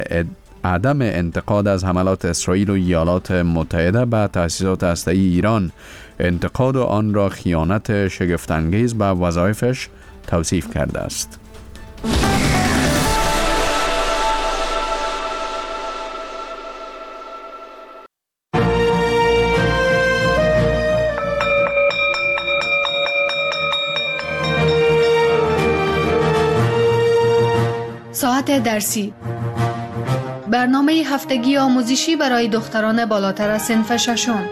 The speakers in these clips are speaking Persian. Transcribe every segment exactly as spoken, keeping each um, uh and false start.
عدم انتقاد از حملات اسرائیل و ایالات متحده به تأسیسات هسته‌ای ایران، انتقاد آن را خیانت شگفت‌انگیز به وظایفش توصیف کرده است. ساعت درسی، برنامه هفتگی آموزشی برای دختران بالاتر از صنف ششم.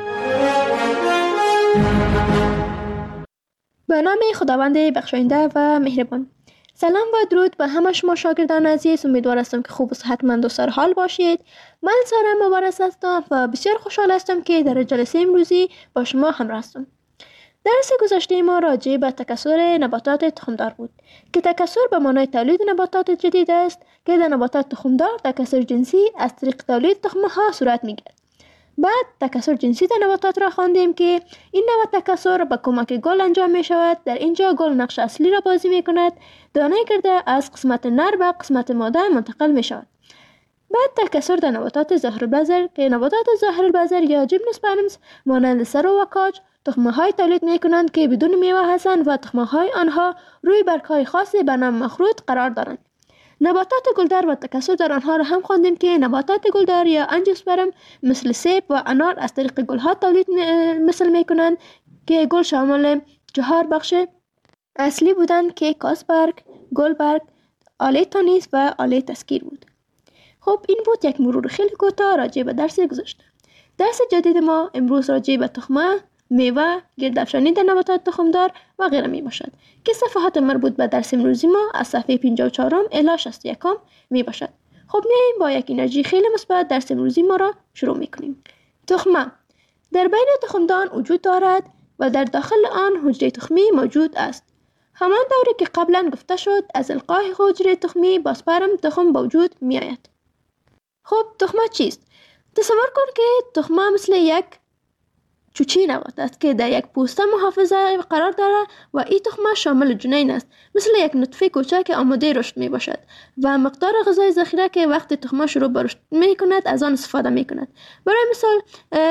به نام خداوند بخشاینده و مهربان. سلام و درود به همه شما شاگردان عزیز. امیدوار هستم که خوب و صحتمند و سرحال باشید. من سارا مبارز هستم و بسیار خوشحال هستم که در جلسه امروزی با شما همراه هستم. درس گذشته ما راجع به تکثر نباتات تخمدار بود که تکثر به معنای تولید نباتات جدید است که در نباتات تخمدار تکثر جنسی از طریق تولید تخمها صورت میگیرد. بعد تکثر جنسی در نباتات را خواندیم که این نوع تکثر با کمک گل انجام می شود. در اینجا گل نقش اصلی را بازی می کند. دانه گرده از قسمت نر به قسمت ماده منتقل می شود. بعد تکثر در نباتات ظاهرالبذر که نباتات ظاهرالبذر یا جیمنوسپرمز مانند سرو و کاج تخمه های تولید می کنند که بدون میوه هستند و تخمه های آنها روی برگ های خاصی به نام مخروط قرار دارند. نباتات گلدار و تکثر در آنها را هم خواندیم که نباتات گلدار یا انجیوسپرم مثل سیب و انار از طریق گل ها تولید مثل می کنند که گل شامل چهار بخش اصلی بودند که کاسبرگ، گلبرگ، آله تانیس و آله تسکیر بود. خب این بود یک مرور خیلی کوتاه راجع به درس گذشته. درس جدید ما امروز راجع به تخمه، میوه، گردافشانی در نباتات تخمدار و غیره می باشد که صفحات مربوط به درس امروزی ما از صفحه پنجاه و چهار الی شصت و یک می باشد. خب میایم با یک انرژی خیلی مثبت درس امروزی ما را شروع می کنیم. تخمه در بین تخمدان وجود دارد و در داخل آن حجره تخمی موجود است. همان دوری که قبلا گفته شد از القای حجره تخمی با سپرم تخم به وجود می آید. خب تخمه چیست؟ تصور کن که تخمه مثل یک چوچی نبات است که در یک پوسته محافظه قرار دارد و این تخمه شامل جنین است، مثل یک نطفه کوچک که آماده رشد می باشد و مقدار غذای ذخیره که وقتی تخمه شروع به رشد می کند از آن استفاده می کند. برای مثال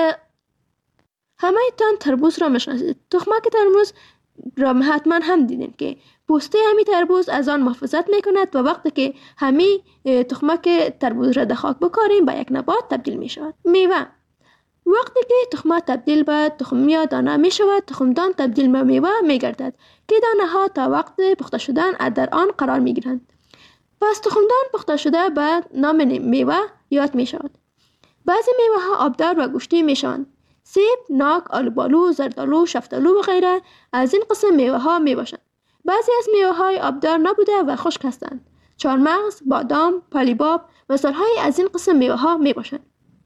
همه تان تربوز را میشناسید. تخمه که تربوز را حتما هم دیدین که پوسته همی تربوز از آن محافظت می کند و وقتی که همی تخمه که تربوز را در خاک بکاریم به یک نبات تبدیل می شود. میوه وقتی که تخمه تبدیل به تخم یا دانه می شود، تخمدان تبدیل به میوه می گردد که دانه ها تا وقت پخته شدن در آن قرار می گیرند. پس تخمدان پخته شده به نام میوه یاد می شود. بعضی میوه ها آبدار و گوشتی می شوند. سیب، ناک، آلوبالو، زردالو، شفتالو و غیره از این قسم میوه ها می باشند. بعضی از میوه های آبدار نبوده و خشک هستند. چهارمغز، بادام، پالیباب مثال های از این قسم میوه ها می باشند.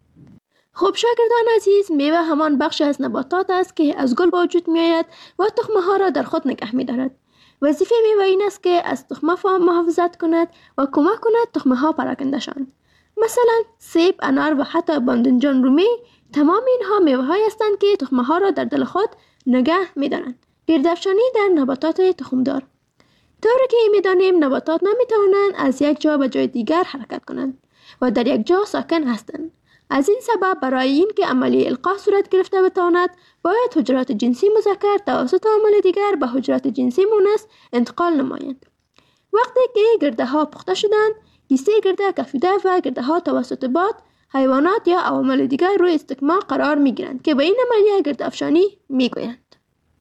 خب شاگردان عزیز، میوه همان بخش از نباتات است که از گل به وجود می آید و تخمه ها را در خود نگه می دارد. وظیفه میوه این است که از تخمه محافظت کند و کمک کند تخمه ها پراکنده شوند. مثلا سیب، انار و حتی باذنجان رومی، تمام اینها میوه های هستند که تخمه ها را در دل خود نگه می دارند. گردافشانی در نباتات تخمدار. طوری که می دانیم نباتات نمی توانند از یک جا به جای دیگر حرکت کنند و در یک جا ساکن هستند. از این سبب برای این که عملیه القاح صورت گرفته بتواند باید حجرات جنسی مذکر توسط عامل دیگر به حجرات جنسی مؤنث انتقال نمایند. وقتی که گرده ها پخته شدند، کیسه گرده کفیده و گرده ها توسط باد، حیوانات یا عوامل دیگر روی استکمام قرار می گیرند که به این عملیه گردافشانی می گویند.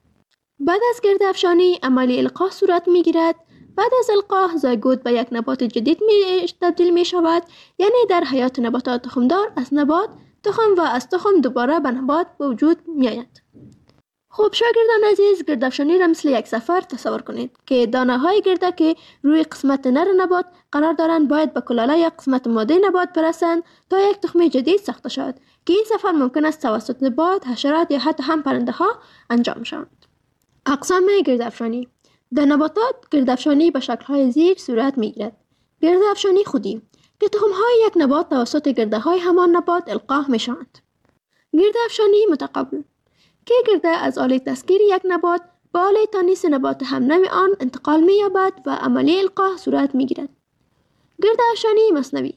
بعد از گردافشانی عملیه القاح صورت می گیرد. بعد از القاح زایگوت به یک نبات جدید می تبدیل می شود، یعنی در حیات نباتات تخمدار از نبات تخم و از تخم دوباره به نبات به وجود می آید. خب شاگردان عزیز، گردافشانی را مثل یک سفر تصور کنید که دانه های گرده که روی قسمت نر نبات قرار دارند باید به کلاله یا قسمت ماده نبات برسند تا یک تخم جدید ساخته شود که این سفر ممکن است توسط باد، حشرات یا حتی هم پرنده ها انجام شود. اقسام گردافشانی در نباتات گردافشانی به شکل‌های زیر صورت می‌گیرد. گردافشانی خودی که تخم‌های یک نبات توسط گرده‌های همان نبات القاح می‌شوند. گردافشانی متقابل که گرده از آله تسکیر یک نبات به آله تانیس نبات همنوع آن انتقال می‌یابد و عملیه القاح صورت می‌گیرد. گردافشانی مثنوی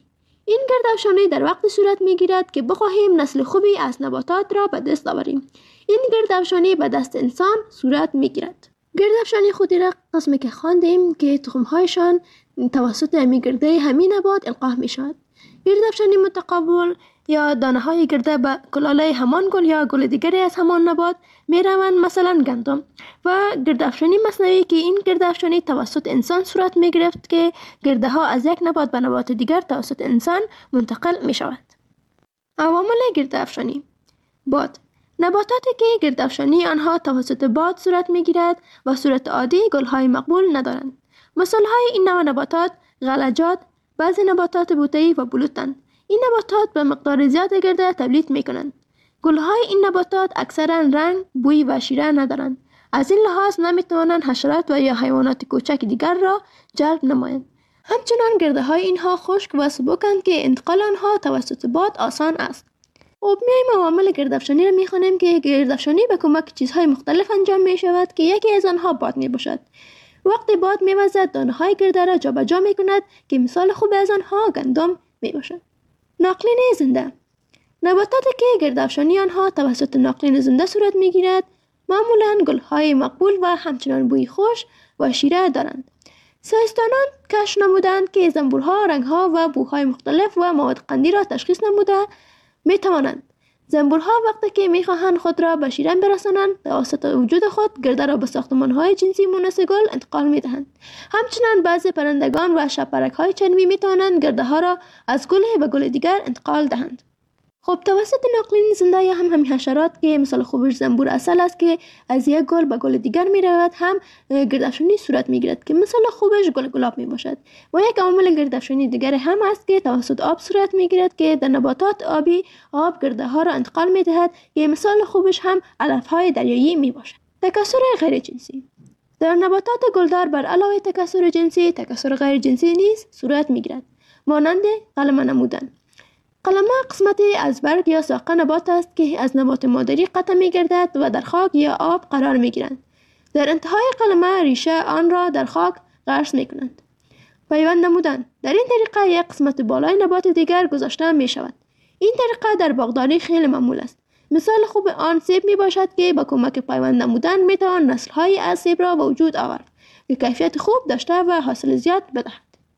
این گردافشانی در وقت صورت میگیرد که بخواهیم نسل خوبی از نباتات را به دست آوریم. این گردافشانی به دست انسان صورت میگیرد. گردافشانی خودی را قسمی که خواندیم که تخمهایشان توسط همی گرده همین نبات القاح می شود. گردافشانی متقابل یا دانه های گرده به کلاله همان گل یا گل دیگری از همان نبات می روند، مثلا گندم، و گردافشانی مصنوعی که این گردافشانی توسط انسان صورت می گرفت که گرده ها از یک نبات به نبات دیگر توسط انسان منتقل می شود. عوامل گردافشانی: باد. نباتاتی که گردافشانی آنها توسط باد صورت می گیرد و صورت عادی گل های مقبول ندارند. مثال های این نوع نباتات غلجات، بعضی نباتات بوته‌ای و بلوطند. این نباتات به مقدار زیاد گرده تولید می کنند. گل های این نباتات اکثرا رنگ، بوی و شیره ندارند. از این لحاظ نمی توانند حشرات و یا حیوانات کوچک دیگر را جلب نمایند. همچنان گرده های اینها خشک و سبکند که انتقال آنها توسط باد آسان است. خب میایم عوامل گردافشانی را میخوانیم که گردافشانی به کمک چیزهای مختلف انجام می شود که یکی از آنها باد می باشد. وقتی باد میوزد دانه های گرده را جابجا می کند که مثال خوب از آنها گندم می باشد. ناقلین زنده. نباتاتی که گردافشانی آنها توسط ناقلین زنده صورت می گیرد معمولا گل های مقبول و همچنان بوی خوش و شیره دارند. ساینسدانان کشف نمودند که زنبورها رنگها و بوهای مختلف و مواد قندی را تشخیص نموده می توانند. زنبورها وقتی که می خواهند خود را به شیرین برسانند توسط وجود خود گرده را به ساختمان‌های جنسی مونس گل انتقال می دهند. همچنین بعضی پرندگان و شبپرک‌های چنوی می توانند گرده ها را از گل به گل دیگر انتقال دهند. خب توسط ناقلین زنده یا هم همین حشرات که مثال خوبش زنبور اصل است که از یک گل به گل دیگر می رود هم گردافشانی صورت می گیرد که مثال خوبش گل گلاب می باشد. و یک عامل گردافشانی دیگر هم است که توسط آب صورت می گیرد که در نباتات آبی آب گرده ها را انتقال می دهد که مثال خوبش هم علف های دریایی می باشد. تکثر غیر جنسی. در نباتات گلدار بر علاوه تکثر جنسی تکثر غیر جنسی نیز صورت می گیرد، مانند قلمه نمودن. قلمه قسمتی از برگ یا ساق نبات است که از نبات مادری قطع می گردد و در خاک یا آب قرار می گیرند. در انتهای قلمه ریشه آن را در خاک غرس می کنند. پیوند نمودن. در این طریقه یک قسمت بالای نبات دیگر گذاشته می شود. این طریقه در باغداری خیلی معمول است. مثال خوب آن سیب می باشد که با کمک پیوند نمودن می توان نسل های از سیب را به وجود آورد که کیفیت خوب داشته و حاصل زیاد بدهد.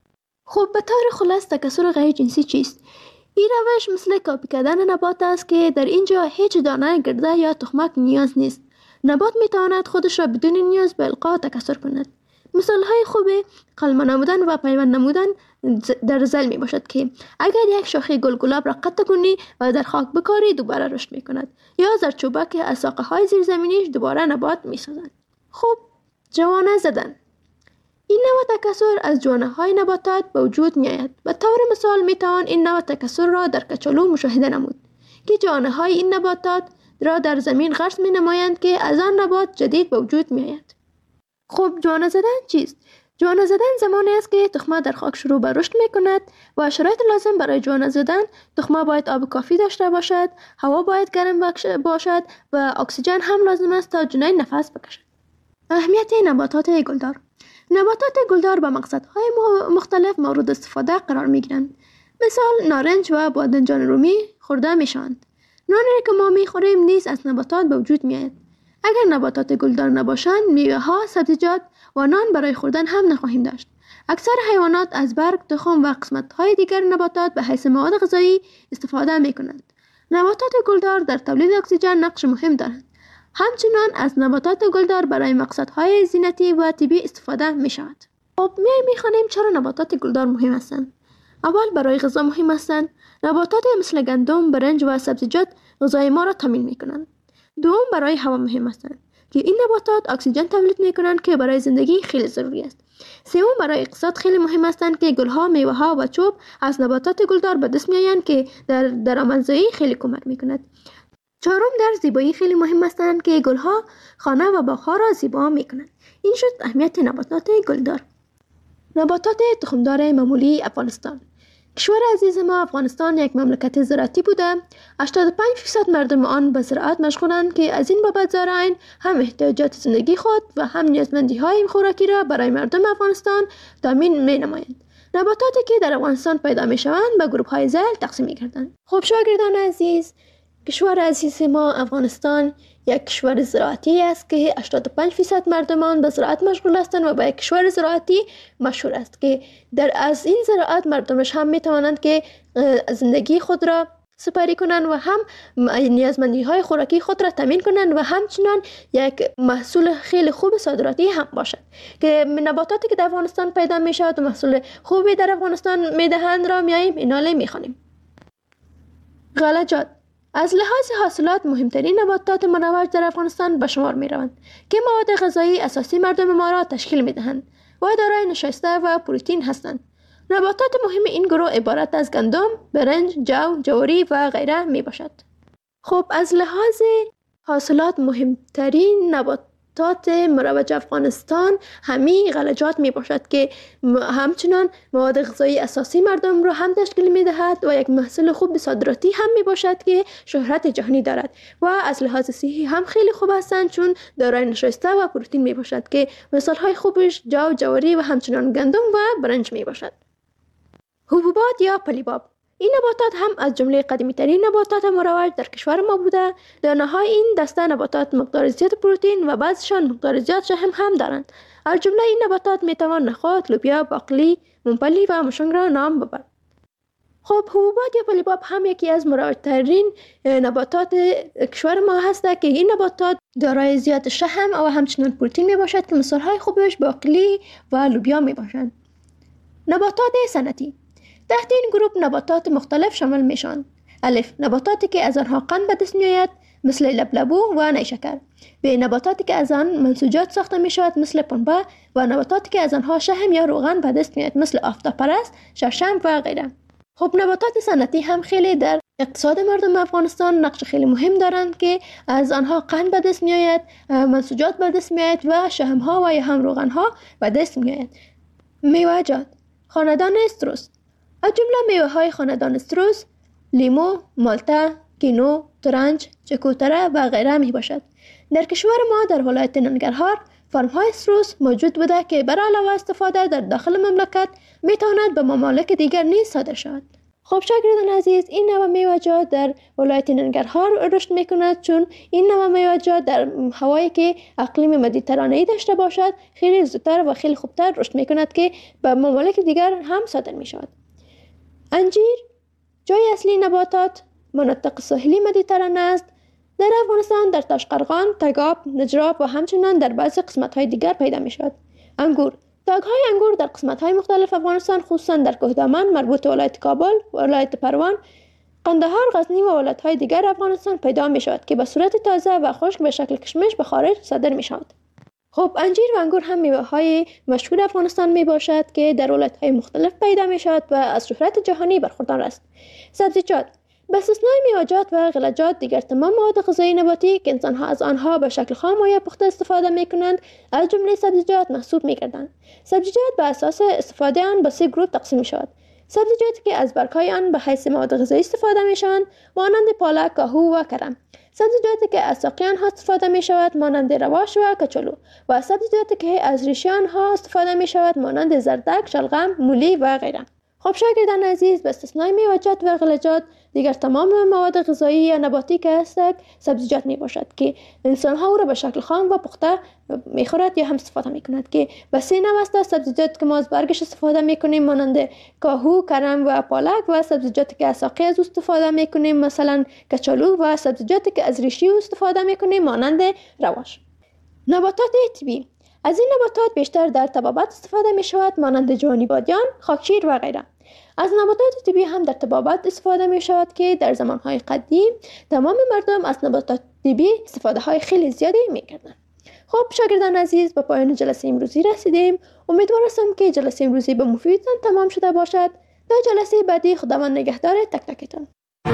خب به طور خلاص تکثر غیر جنسی چیست؟ این روش مثل کاپی کردن نبات است که در اینجا هیچ دانه گرده یا تخمک نیاز نیست. نبات می تواند خودش را بدون نیاز به القا تکثر کند. مثال های خوب قلمه نمودن و پیوند نمودن در زل می باشد که اگر یک شاخه گل گلاب را قطع کنی و در خاک بکاری دوباره رشد می کند، یا زرچوبه که از ساقه های زیرزمینیش دوباره نبات می سازد. خب جوانه زدن. این نوع تکثر از جوانه های نباتات به وجود می آید. به طور مثال می توان این نوع تکثر را در کچالو مشاهده نمود که جوانه های این نباتات را در زمین غرس می نمایند که از آن نبات جدید به وجود می آید. خب جوانه زدن چیست؟ جوانه زدن زمانی است که تخمه در خاک شروع به رشد می کند و شرایط لازم برای جوانه زدن تخمه باید آب کافی داشته باشد، هوا باید گرم باشد و اکسیژن هم لازم است تا جنین نفس بکشد. اهمیت نباتات گلدار. نباتات گلدار با مقصدهای مختلف مورد استفاده قرار می گیرند. مثال نارنج و بادنجان رومی خورده می شوند. نانی که ما می خوریم نیز از نباتات به وجود می آید. اگر نباتات گلدار نباشند میوه ها، سبزیجات و نان برای خوردن هم نخواهیم داشت. اکثر حیوانات از برگ، تخم و قسمت های دیگر نباتات به حیث مواد غذایی استفاده می کنند. نباتات گلدار در تولید اکسیژن نقش مهم دارند. همچنان از نباتات گلدار برای مقصدهای زینتی و طبی استفاده می شود. خب میایم میخوانیم چرا نباتات گلدار مهم هستند. اول برای غذا مهم هستند. نباتات مثل گندم، برنج و سبزیجات غذای ما را تامین می کنند. دوم برای هوا مهم هستند که این نباتات اکسیژن تولید می کنند که برای زندگی خیلی ضروری است. سوم برای اقتصاد خیلی مهم هستند که گلها، میوه ها و چوب از نباتات گلدار به دست می آیند که در درآمدزایی خیلی کمک می کند. چهارم در زیبایی خیلی مهم هستند که گلها خانه و باغها را زیبا می کنند. این شد اهمیت نباتات گلدار. نباتات تخمدار معمولی افغانستان. کشور عزیز ما افغانستان یک مملکت زراعتی بوده. هشتاد و پنج درصد مردم آن به زراعت مشغولند که از این بابت زارعین هم احتیاجات زندگی خود و هم نیازمندی های خوراکی را برای مردم افغانستان تامین می نمایند. نباتاتی که در افغانستان پیدا می شوند به گروه های ذیل تقسیم می گردند. خب شاگردان عزیز، کشور عزیز ما افغانستان یک کشور زراعتی است که هشتاد و پنج درصد مردمان به زراعت مشغول هستند و به یک کشور زراعتی مشهور است که در از این زراعت مردمش هم می توانند که زندگی خود را سپری کنند و هم نیازمندی های خوراکی خود را تامین کنند و همچنان یک محصول خیلی خوب صادراتی هم باشد که نباتاتی که در افغانستان پیدا می شود و محصول خوبی در افغانستان می دهند را میاییم ایناله می خوانیم. غلجات از لحاظ حاصلات مهمترین نباتات مروج در افغانستان به شمار می روند که مواد غذایی اساسی مردم ما را تشکیل می دهند و دارای نشایسته و پروتئین هستند. نباتات مهم این گروه عبارت از گندم، برنج، جو، جواری و غیره می باشد. خب از لحاظ حاصلات مهمترین نباتات مروج افغانستان همین غلجات می باشد که همچنان مواد غذایی اساسی مردم را هم تشکیل می دهد و یک محصول خوب صادراتی هم می باشد که شهرت جهانی دارد و از لحاظ صحی هم خیلی خوب هستند چون دارای نشایسته و پروتئین می باشد که مثال های خوبش جو، جواری و همچنان گندم و برنج می باشد. حبوبات یا پلیباب این نباتات هم از جمله قدیمی ترین نباتات مروج در کشور ما بوده. دانه های این دسته نباتات مقدار زیاد پروتئین و بعضشان مقدار زیاد شحم هم دارند. از جمله این نباتات می توان نخود، لوبیا، باقلی، ممپلی و مشنگ را نام ببرد. خب حبوبات یا پلیباب هم یکی از مروج ترین نباتات کشور ما هسته که این نباتات دارای زیاد شحم و همچنان پروتئین می باشد که مثال های خوبش باقلی و لوبیا می باشند. نباتات صنعتی تحت این گروه نباتات مختلف شامل میشوند. الف نباتاتی که از آنها قند به دست میآید مثل لبلبو و نیشکر. ب نباتاتی که از آن منسوجات ساخته می شود مثل پنبه و نباتاتی که از آنها شحم یا روغن به دست میآید مثل آفتابپرست، شړشم و غیره. خب نباتات صنعتی هم خیلی در اقتصاد مردم افغانستان نقش خیلی مهم دارند که از آنها قند به دست میآید، منسوجات به دست میآید و شحم ها و یا هم روغن ها به دست میآید. میوه‌جات خاندان استروس از جمله میوه های خاندان استروس لیمو، مالته، کینو، ترنج، چکوتره و غیره می باشد. در کشور ما در ولایت ننگرهار فرم های استروس موجود بوده که برای علاوه استفاده در داخل مملکت می تواند به ممالک دیگر نیز صادر شود. خب شاگردان عزیز، این نوع میوه‌جات در ولایت ننگرهار رشد می کند چون این نوع میوه‌جات در هوایی که اقلیم مدیترانه‌ای داشته باشد خیلی زودتر و خیلی خوبتر رشد می کند که به ممالک دیگر هم صادر می شود. انجیر جای اصلی نباتات مناطق ساحلی مدیترانه است. در افغانستان در تاشقرغان، تگاب، نجراب و همچنان در بعضی قسمت‌های دیگر پیدا می شود. انگور تاگ‌های انگور در قسمت‌های مختلف افغانستان خصوصا در کوهدامن مربوط ولایت کابل، ولایت پروان، قندهار، غزنی و ولایت‌های دیگر افغانستان پیدا می شود که به صورت تازه و خشک به شکل کشمش به خارج صادر می شود. خب انجیر و انگور هم میوه‌های مشهور افغانستان می باشد که در ولایت‌های مختلف پیدا می شود و از شهرت جهانی برخوردار است. سبزیجات به استثنای میوه‌جات و غلجات دیگر تمام مواد غذایی نباتی که انسان‌ها از آنها به شکل خام و یا پخته استفاده می‌کنند از جمله سبزیجات محسوب می‌گردند. سبزیجات به اساس استفاده آن به سه گروه تقسیم می‌شود. سبزیجاتی که از برگ‌های آن به حیث مواد غذایی استفاده می‌شوند مانند پالک، کاهو و کرم. سبزیجاتی که از ساقه آنها استفاده می‌شود مانند رواش و کچالو و سبزیجاتی که از ریشه آنها استفاده می‌شود مانند زردک، شلغم، مولی و غیره. خب شاگردان عزیز، به استثنای میوه‌جات و غلجات دیگر تمام مواد غذایی یا نباتی که هستند سبزیجات می باشد که انسان ها او را به شکل خام و پخته می خورد یا هم استفاده می کند که به سه نوع است. سبزیجات که ما از برگش استفاده می کنیم مانند کاهو، کرم و پالک و سبزیجاتی که از ساقه از استفاده می کنیم مثلا کچالو و سبزیجاتی که از ریشه استفاده می کنیم مانند رواش. نباتات طبیعی از این نباتات بیشتر در طبابت استفاده می شود مانند جوانی بادیان، خاکشیر و غیره. از نباتات طبیعی هم در طبابت استفاده می شود که در زمانهای قدیم تمام مردم از نباتات طبیعی استفاده های خیلی زیادی می کردن. خب شاگردان عزیز، به پایان جلسه امروزی رسیدیم. امیدوار هستم که جلسه امروزی به مفیدتان تمام شده باشد. تا جلسه بعدی خداوند نگهدار تک تکتان.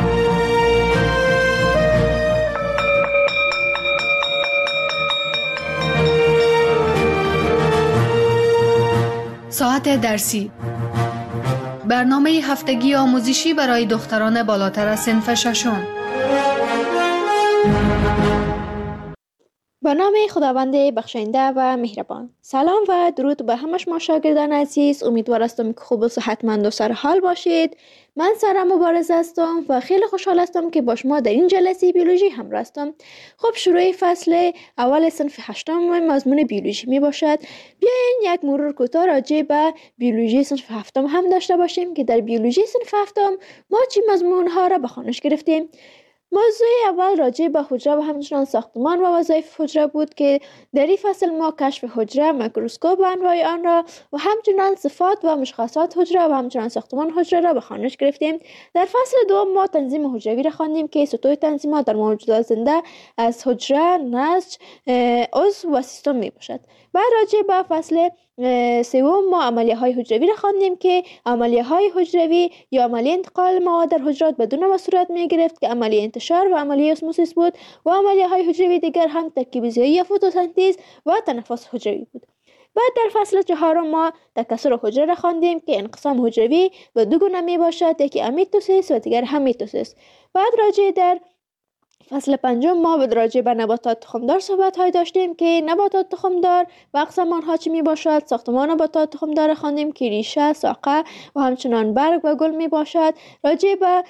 ساعت درسی برنامه هفتگی آموزشی برای دختران بالاتر از صنف ششم. به نام خداوند بخشنده و مهربان. سلام و درود به همه شما شاگردان عزیز. امیدوار هستم که خوب و صحتمند و سرحال باشید. من سارا مبارز هستم و خیلی خوشحال هستم که با شما در این جلسه بیولوژی همراه هستم. خب شروع فصل اول صنف هشتم مضمون بیولوژی می باشد. بیاین یک مرور کوتاه راجع به بیولوژی صنف هفتم هم داشته باشیم که در بیولوژی صنف هفتم ما چی مضمون ها را به خوانش گرفتیم. موضوع اول راجع به حجره و همچنان ساختمان و وظایف حجره بود که در این فصل ما کشف حجره، میکروسکوپ و انواع آن را و همچنان صفات و مشخصات حجره و همچنان ساختمان حجره را به خوانش گرفتیم. در فصل دوم ما تنظیم حجروی را خواندیم که سطوح تنظیمات در موجودات زنده از حجره، نسج، عضو و سیستم می باشد. بعد راجع به فصل سوم ما عملیه های حجروی را خواندیم که عملیه های حجروی یا عملیه انتقال مواد در حجرات به دو نوع صورت می گرفت که عملیه انتشار و عملیه اسموسیس بود و عملیه های حجروی دیگر هم ترکیب زیایی یا فتوسنتز و تنفس حجروی بود. بعد در فصل چهارم ما تکثر حجره را خواندیم که انقسام حجروی به دو گونه می باشد، یکی امیتوسیس و دیگر هم میتوسیس. بعد راجع در فصل پنجم ما به راجع به نباتات تخمدار صحبت های داشتیم که نباتات تخمدار و اقسام آنها چی می باشد. ساختمان نباتات تخمدار خواندیم که ریشه، ساقه و همچنان برگ و گل می باشد. راجع به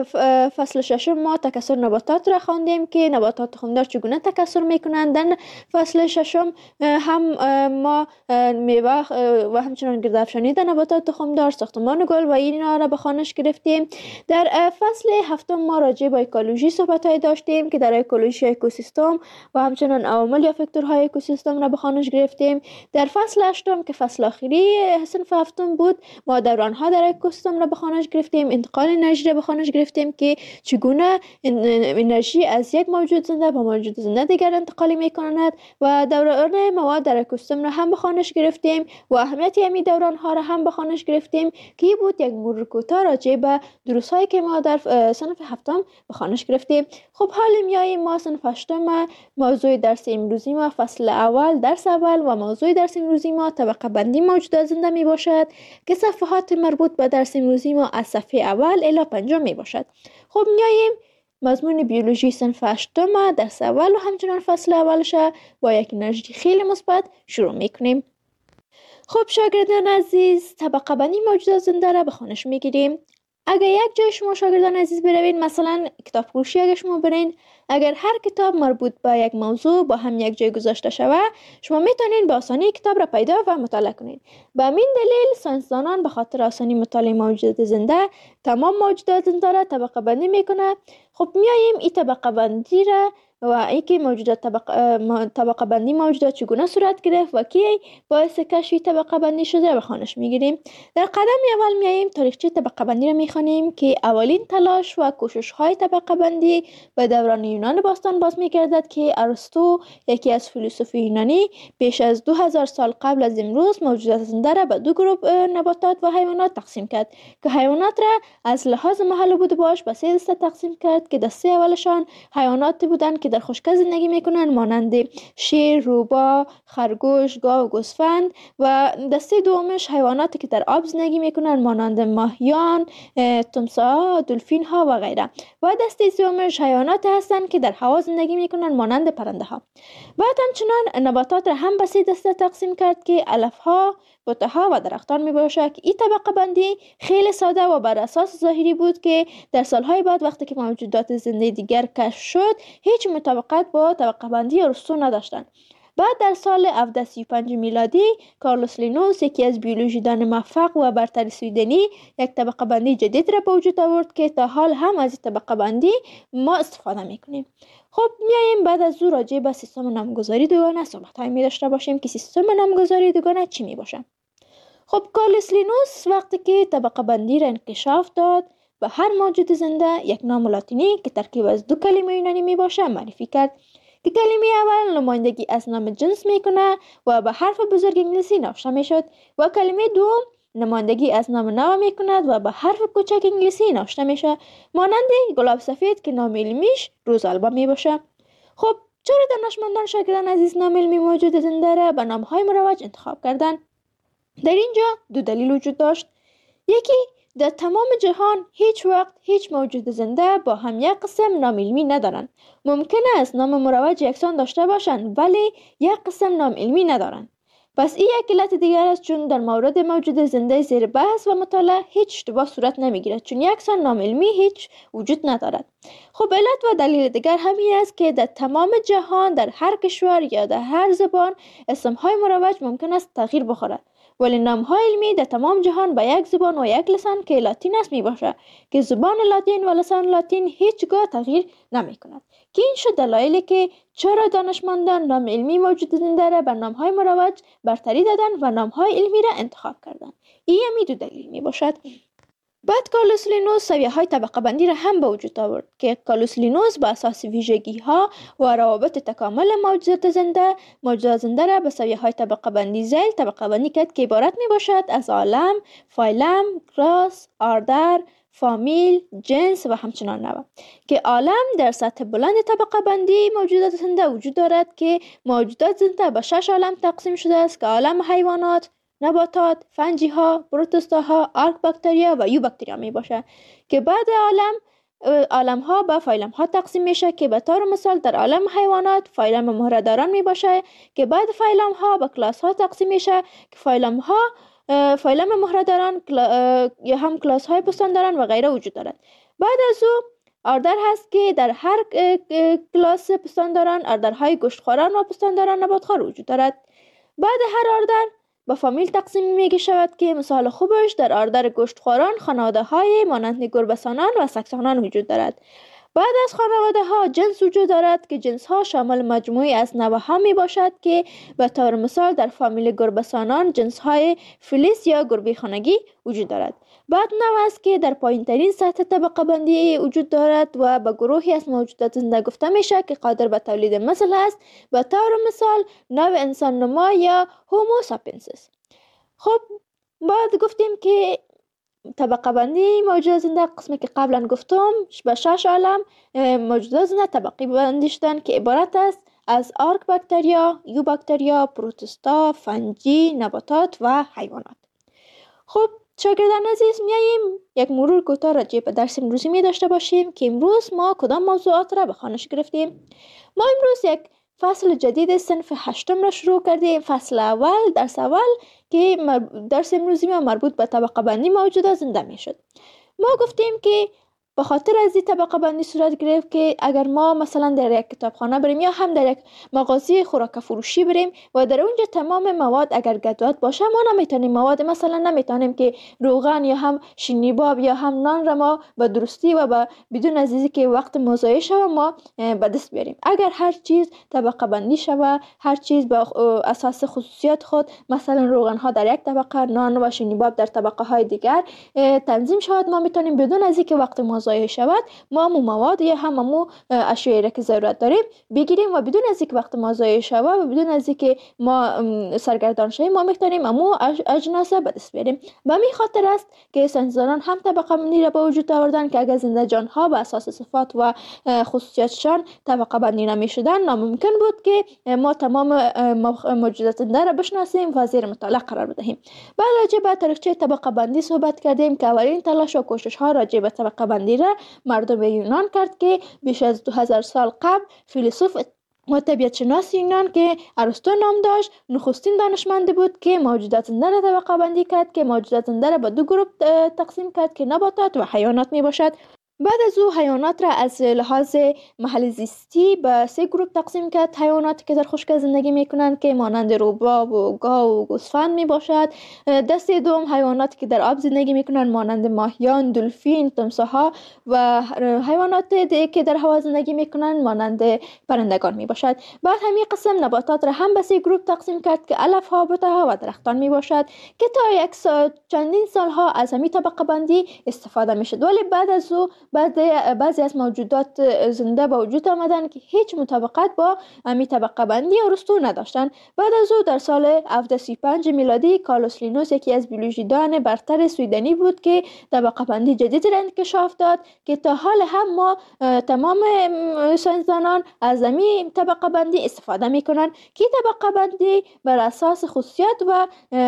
فصل ششم ما تکثر نباتات را خواندیم که نباتات تخمدار چگونه تکثر می کنند. در فصل ششم هم ما میوه و همچنان گردافشانی در نباتات تخمدار، ساختمان گل و اینا را به خوانش گرفتیم. در فصل هفتم ما راجع به اکولوژی صحبت های داشتیم که در اکولوژی اکوسیستم و همچنان عوامل یا فاکتورهای اکوسیستم را به خوانش گرفتیم. در فصل هشتم که فصل آخری صنف هفتم بود ما دورانها در اکوسیستم را به خوانش گرفتیم. انتقال انرژی را به خوانش گرفتیم که چگونه انرژی از یک موجود زنده به موجود زنده دیگر انتقال می کند و دوران مواد در اکوسیستم را هم به خوانش گرفتیم و اهمیت همین دوران ها را هم به خوانش گرفتیم که بود یک مرور کوتاه راجع به دروس هایی که ما در صنف هفتم به خوانش گرفتیم. خب حال میاییم ما صنف هشتم موضوع درس امروزی ما فصل اول درس اول و موضوع درس امروزی ما طبقه بندی موجودات زنده می باشد که صفحات مربوط به درس امروزی ما از صفحه اول الی پنجم می باشد. خب میاییم مضمون بیولوژی صنف هشتم درس اول و همچنان فصل اولش با یک انرژی خیلی مثبت شروع میکنیم. خب شاگردان عزیز طبقه بندی موجودات زنده را به خوانش میگیریم. اگر یک جای شما شاگردان عزیز بروین، مثلا کتاب فروشی اگر شما برین، اگر هر کتاب مربوط به یک موضوع با هم یک جای گذاشته شوه شما میتونین به آسانی کتاب را پیدا و مطالعه کنین. به همین دلیل ساینسدانان به خاطر آسانی مطالعه موجودات زنده تمام موجودات زنده را طبقه بندی میکنه. خب میاییم این طبقه بندی را و اینکه موجودات طبقه, طبقه بندی موجودات چگونه صورت گرفت و کی باعث کشف طبقه بندی شده به خوانش میگیریم. در قدم اول میاییم تاریخچه طبقه بندی را میخوانیم که اولین تلاش و کوشش های طبقه بندی به دوران یونان باستان باز میگردد که ارسطو یکی از فیلسوف یونانی بیش از دو هزار سال قبل از امروز موجودات زنده را به دو گروه نباتات و حیوانات تقسیم کرد که حیوانات را از لحاظ محل بود باش به سه دسته تقسیم کرد که دسته اولشان حیواناتی بودند که در خشکی زندگی میکنن مانند شیر، روباه، خرگوش، گاو، گوسفند و دسته دومش حیواناتی که در آب زندگی میکنن مانند ماهیان، تمساح، دلفین ها و غیره و دسته سومش حیوانات هستند که در هوا زندگی میکنن مانند پرنده ها. بعد همچنان نباتات را هم به سه دسته تقسیم کرد که علف ها، بوته ها و درختان می باشد که این طبقه بندی خیلی ساده و بر اساس ظاهری بود که در سالهای بعد وقتی که موجودات زنده دیگر کشف شد هیچ مطابقت با طبقه بندی ارسطو نداشتند. بعد در سال هفتصد و سی و پنج میلادی کارلوس لینوس یکی از بیولوژیدان موفق و برتر سویدنی یک طبقه بندی جدید را به وجود آورد که تا حال هم از این طبقه بندی ما استفاده میکنیم. خب میاییم بعد از او راجع به سیستم نامگذاری دوگانه صحبت های می داشته باشیم که سیستم نامگذاری دوگانه چی می باشه. خب کارلوس لینوس وقتی که طبقه بندی را انکشاف داد به هر موجود زنده یک نام لاتینی که ترکیب از دو کلمه یونانی می باشه معرفی کرد که کلمه اول نمایندگی از نام جنس میکنه و به حرف بزرگ انگلیسی نوشته میشد و کلمه دوم نمایندگی از نام نو میکند و به حرف کوچک انگلیسی نوشته میشه مانند گلاب سفید که نام علمیش روزالبا می باشه. خب چرا دانشمندان شاگردان عزیز نام علمی موجود زنده را به نامهای مروج انتخاب کردن؟ در اینجا دو دلیل وجود داشت. یکی در تمام جهان هیچ وقت هیچ موجود زنده با هم یک قسم نام علمی ندارند. ممکن است نام مروج یکسان داشته باشند ولی یک قسم نام علمی ندارند. پس این یک علت دیگر است، چون در مورد موجود زنده زیر بحث و مطالعه هیچ اشتباه صورت نمیگیرد، چون یکسان نام علمی هیچ وجود ندارد. خب علت و دلیل دیگر همین است که در تمام جهان در هر کشور یا در هر زبان اسمهای مروج ممکن است تغییر بخورد، ولی نام‌های علمی در تمام جهان با یک زبان و یک لسان که لاتین است می باشد که زبان لاتین و لسان لاتین هیچگاه تغییر نمی کند. که این شد دلایلی که چرا دانشمندان نام علمی موجود زنده را بر نام‌های مروج برتری دادند و نام‌های علمی را انتخاب کردند. این همی دو دلیل می باشد. بعد کارلوس لینوس سویه‌های طبقه بندی را هم به وجود آورد که کارلوس لینوس با اساس ویژگی‌ها و روابط تکامل موجودات زنده موجودات زنده را به سویه‌های طبقه بندی ذیل طبقه بندی کرد که عبارت می باشد از عالم، فایلم، کلاس، آردر، فامیل، جنس و همچنان نوع. که عالم در سطح بلند طبقه بندی موجودات زنده وجود دارد که موجودات زنده به شش عالم تقسیم شده است که عالم حیوانات، نباتات، فنجی ها، پروتوستا ها، آرک باکتریا و یو باکتریا می باشه که بعد عالم عالم ها به فایلم ها تقسیم میشه که به طور مثال در عالم حیوانات فایلم مهره‌داران می باشه که بعد فایلم ها به کلاس ها تقسیم میشه که فایلم ها فایلم مهره‌داران یا هم کلاس های پستانداران و غیره وجود دارد. بعد از او آردر هست که در هر کلاس پستانداران آردرهای گوشتخواران و پستانداران نباتخوار وجود دارد. بعد هر آردر با فامیل تقسیم میگه شود که مثال خوبش در آردر گوشتخواران خانواده های مانند گربه‌سانان و سگسانان وجود دارد. بعد از خانواده ها جنس وجود دارد که جنس ها شامل مجموعی از نوع ها می باشد که به طور مثال در فامیل گربه‌سانان جنس های فلیس یا گربه خانگی وجود دارد. بعد نوع است که در پایین ترین سطح طبقه بندی وجود دارد و به گروهی از موجودات زنده گفته میشه که قادر به تولید مثل است، به طور مثال نوع انسان نما یا هومو ساپینسیس. خب بعد گفتیم که طبقه بندی موجودات زنده قسمی که قبلا گفتم به شش عالم موجودات زنده طبقه بندی شدن که عبارت است از آرک باکتریا، یو باکتریا، پروتوستا، فنجی، نباتات و حیوانات. خب شاگردان عزیز، میاییم یک مرور کوتاه راجع به درس امروزی می داشته باشیم که امروز ما کدام موضوعات را به خوانش گرفتیم. ما امروز یک فصل جدید صنف هشتم را شروع کردیم. فصل اول، درس اول که درس امروزی ما مربوط به طبقه بندی موجودات زنده می شد. ما گفتیم که به خاطر از این طبقه بندی صورت گرفت که اگر ما مثلا در یک کتابخانه بریم یا هم در یک مغازه خوراک فروشی بریم و در اونجا تمام مواد اگر گدوات باشه، ما نمیتونیم مواد مثلا نمیتونیم که روغن یا هم شینیباب یا هم نان را ما به درستی و به بدون از اینکه که وقت مضایع شوه ما به دست بیاریم. اگر هر چیز طبقه بندی شوه، هر چیز به اساس خصوصیات خود، مثلا روغن ها در یک طبقه، نان و شینیباب در طبقه های دیگر تنظیم شود، ما میتونیم بدون از اینکه وقت مضایع شود ما مو مواد یا هم مو اشیایی را که ضرورت داریم بگیریم و بدون از اینکه وقت ما ضایع شود و بدون از اینکه ما سرگردان شویم ما میتونیم مو اجناس به دست بیاریم. به همین خاطر است که ساینسدانان هم طبقه بندی را به وجود آوردن که اگر زنده جان ها به اساس صفات و خصوصیاتشان طبقه بندی نمیشدن، ناممکن بود که ما تمام موجودات زنده را بشناسیم و زیر مطالعه قرار بدهیم. بعد راجع به تاریخچه طبقه بندی صحبت کردیم که اولین تلاش و کوشش ها راجع به طبقه بندی را مردم یونان کرد که بیش از دو هزار سال قبل فیلسوف و طبیعت شناس یونان که ارسطو نام داشت نخستین دانشمند بود که موجودات زنده را طبقه بندی کرد که موجودات زنده را به دو گروه تقسیم کرد که نباتات و حیوانات می باشد. بعد از او حیوانات را از لحاظ محل زیستی به سه گروه تقسیم کرد. حیواناتی که در خشکی زندگی میکنند که مانند روباب و گاو و گوسفند می باشد. دسته دوم حیواناتی که در آب زندگی میکنند مانند ماهیان، دلفین، تمساح‌ها و حیواناتی که در هوا زندگی میکنند مانند پرندگان می باشد. بعد همین قسم نباتات را هم به سه گروه تقسیم کرد که علف ها، بوته و درختان می باشد که تا یک سال چندین سالها از همین طبقه بندی استفاده میشد، ولی بعد از او بعضی بعضی از موجودات زنده به وجود آمدن که هیچ مطابقت با امی طبقه بندی ارسطو نداشتن. بعد از او در سال هفتصد و سی و پنج میلادی کارلوس لینوس یکی از بیولوژیدان برتر سویدنی بود که طبقه بندی جدیدی را انکشاف داد که تا حال هم ما تمام ساینسدانان از امی طبقه بندی استفاده میکنن که طبقه بندی بر اساس خصوصیات و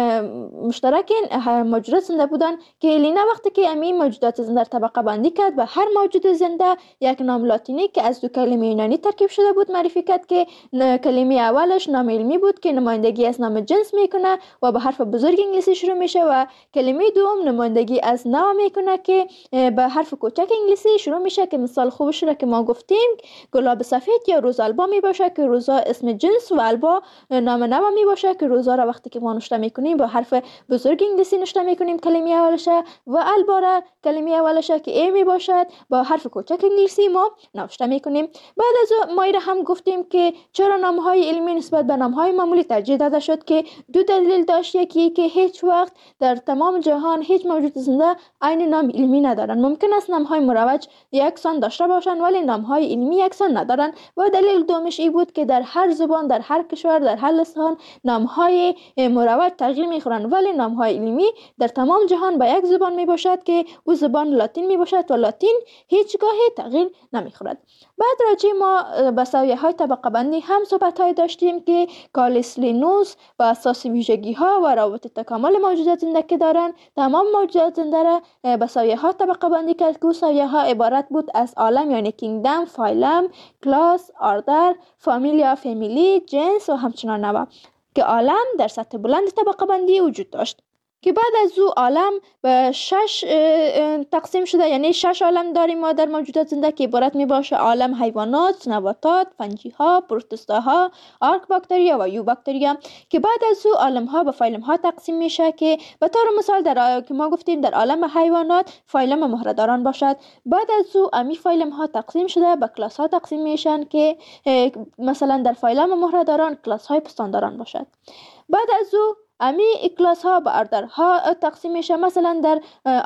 مشترک موجودات زنده بودن که لینا وقتی که امی موجودات زنده طبقه بندی کرد و هر موجود زنده یک نام لاتینی که از دو کلمه یونانی ترکیب شده بود معرفی کرد که کلمه اولش نام علمی بود که نمایندگی از نام جنس میکنه و به حرف بزرگ انگلیسی شروع میشه و کلمه دوم نمایندگی از نوع میکنه که به حرف کوچک انگلیسی شروع میشه که مثال خوبش را که ما گفتیم گلاب سفید یا روز البا می باشه که روزا اسم جنس و البا نام نوع می باشه که روزا را وقتی که ما نوشته میکنیم با حرف بزرگ انگلیسی نوشته میکنیم کلمه اولشه و البا را کلمه اولشه که ای می باشد با حرف کوچک انگلیسی ما نوشته میکنیم. بعد از ما هم گفتیم که چرا نامهای علمی نسبت به نامهای معمولی ترجیح داده شد که دو دلیل داشت. یکی که هیچ وقت در تمام جهان هیچ موجود زنده عین نام علمی ندارن. ممکن است نامهای مروج یکسان داشته باشن ولی نامهای علمی یکسان ندارن. و دلیل دومش این بود که در هر زبان در هر کشور در هر لسان نامهای مروج تغییر میخورن ولی نامهای علمی در تمام جهان با یک زبان می باشد که او زبان لاتین می باشد و لاتین هیچگاه تغییر نمیخورد. بعد راجع ما به سویه های طبقه بندی هم صحبت های داشتیم که کارلوس لینوس با اساس ویژگی ها و روابط تکامل موجودات زنده که دارن تمام موجودات زنده را به سویه ها طبقه بندی کرد که سویه ها عبارت بود از عالم یعنی کینگدم، فایلم، کلاس، آردر، فامیلیا، فامیلی، جنس و همچنان نوع که عالم در سطح بلند طبقه بندی وجود داشت که بعد از او عالم به شش تقسیم شده یعنی شش عالم داریم ما در موجودات زنده که عبارت می باشه عالم حیوانات، نباتات، فنجی ها، پروتوزوا ها، آرک باکتریا و یو باکتریا که بعد از او عالم ها به فایلم ها تقسیم میشه که به طور مثال در که ما گفتیم در عالم حیوانات فایلم مهره‌داران باشد. بعد از او امی فایلم ها تقسیم شده به کلاس ها تقسیم میشن که مثلا در فایلم مهره‌داران کلاس های پستانداران باشد. بعد از او امی کلاس ها به اردرها تقسیم میشه. مثلا در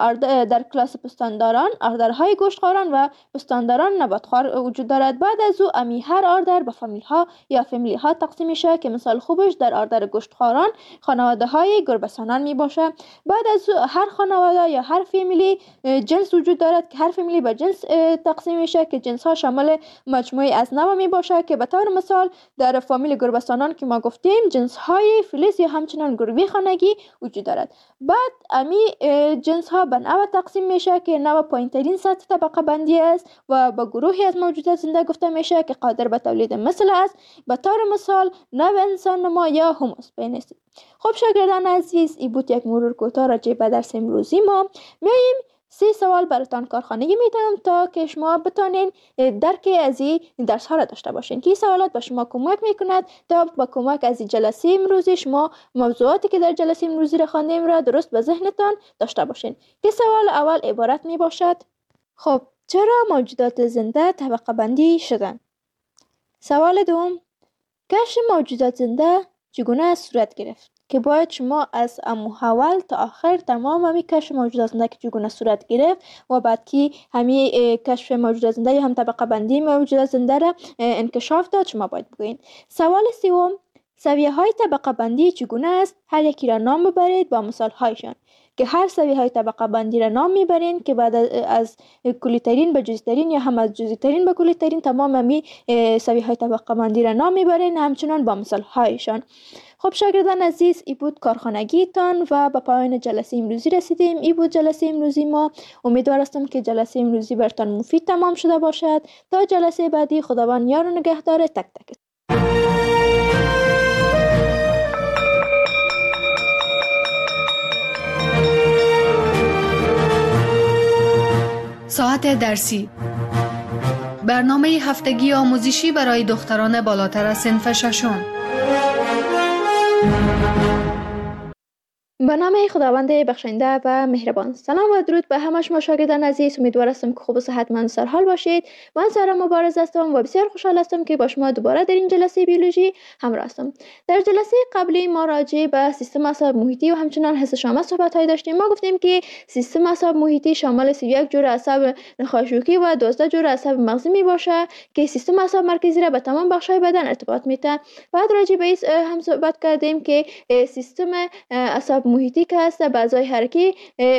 در کلاس پستانداران اردرهای گوشتخواران و پستانداران نباتخوار وجود دارد. بعد از او امی هر اردر به فامیل ها یا فامیلی ها تقسیم میشه که مثال خوبش در اردر گوشتخواران خانواده های گربه‌سانان می باشه. بعد از او هر خانواده یا هر فامیلی جنس وجود دارد که هر فامیلی به جنس تقسیم میشه که جنس ها شامل مجموعی از نوع می باشه که به طور مثال در فامیل گربه‌سانان که ما گفتیم جنس های فلیس یا همچنان گروه خانگی وجود دارد. بعد امی جنس ها به نوع تقسیم میشه که نوع پایین‌ترین سطح طبقه بندی است و به گروهی از موجودات زنده گفته میشه که قادر به تولید مثل است. به طور مثال نوع انسان نما یا هوموسپینس. خب شاگردان عزیز این بود یک مرور کوتاه راجع به درس امروزی ما. میایم سه سوال براتان کارخانگی میدم تا که شما بتانین درک از این درس ها را داشته باشین که این سوالات به شما کمک میکند تا با کمک از این جلسه امروزی شما موضوعاتی که در جلسه امروزی را خواندیم را درست به ذهنتان داشته باشین. که سوال اول عبارت می باشد خب چرا موجودات زنده طبقه بندی شدن؟ سوال دوم کشف موجودات زنده چگونه صورت گرفت؟ که باید شما از اول تا آخر تمام همی کشف موجودات زنده که چگونه صورت گرفت و بعد که همی کشف موجودات زنده یا هم طبقه بندی موجودات زنده را انکشاف داد شما باید بگوین. سوال سوم سویه های طبقه بندی چگونه است؟ هر یکی را نام ببرید با مثال هایشان که هر سویه های طبقه بندی را نام میبرین که بعد از کلیترین به جزئی‌ترین یا هم از جزئی‌ترین به کلیترین تمام همی سویه های طبقه بندی را نام میبرین همچنان با مثال هایشان. خب شاگردان عزیز ای بود کارخانگی تان و به پایان جلسه امروزی رسیدیم. ای بود جلسه امروزی ما. امیدوار هستم که جلسه امروزی برتان مفید تمام شده باشد. تا جلسه بعدی خداوند یار و نگهدار تک تک. ساعت درسی برنامه هفتگی آموزشی برای دختران بالاتر از صنف ششم. به نام خداوند بخشنده و مهربان. سلام و درود به همه شما شاگردان عزیز. امیدوار هستم که خوب و صحتمند و سرحال باشید. من سارا مبارز هستم و بسیار خوشحال هستم که با شما دوباره در این جلسه بیولوژی همراه هستم. در جلسه قبلی ما راجع به سیستم اعصاب محیطی و همچنان حس شامل صحبت های داشتیم. ما گفتیم که سیستم اعصاب محیطی شامل سی و یک جور اعصاب نخاشوکی و دوازده جور اعصاب مغزی می باشه که سیستم اعصاب مرکزی را به تمام بخش های بدن ارتباط میده. بعد راجع به این هم صحبت کردیم که سیستم اعصاب محیطی که هست به اعضای حرکی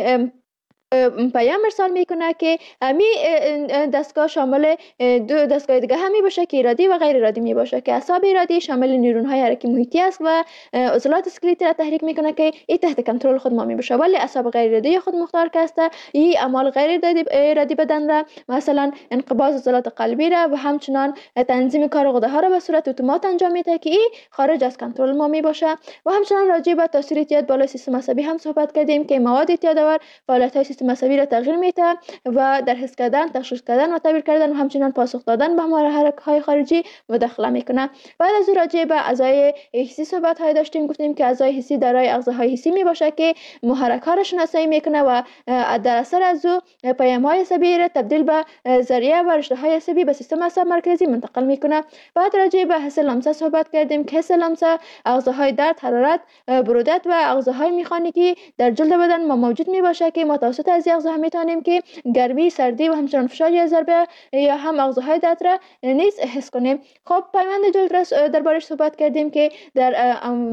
پیام ارسال میکنه که امی دستگاه شامل دو دستگاه دیگه هم می باشه که ارادی و غیر ارادی می باشه که اعصاب ارادی شامل نیورون های حرکی محیطی است و عضلات اسکلتی را تحریک میکنه که این تحت کنترل خود ما می باشه، ولی اعصاب غیر ارادی خود مختار که است این اعمال غیر ارادی بدن را مثلا انقباض عضلات قلبی را و همچنان تنظیم کار غده ها را به صورت اتومات انجام میده که این خارج از کنترل ما می باشه. و همچنان راجع به تاثیر اعتیاد بالای سیستم عصبی هم صحبت کردیم که مواد اعتیادآور فعالیت های سیستم عصبی را تغییر میده و در حس کردن، تشخیص کردن و تعبیر کردن و همچنان پاسخ دادن به محرک های خارجی مداخله میکنه. بعد از اون راجع به اعضای حسی صحبت های داشتیم. گفتیم که اعضای حسی دارای اغزاهای حسی می باشه که محرک ها را شناسایی میکنه و در اثر از او پیام های عصبی را تبدیل به ذریعه و رشته های عصبی به سیستم اعصاب مرکزی منتقل میکنه. بعد راجع به حس لمسه صحبت کردیم که حس لمسه اغزاهای درد، حرارت، برودت و اغزاهای میخانیکی در جلد بدن ما موجود می باشه که ما توسط از اغزاها میتونیم که گرمی، سردی و همچنان فشار یا ضربه یا هم اغزاهای درد را نیز حس کنیم. خب پیوند جلد را دربارش صحبت کردیم که در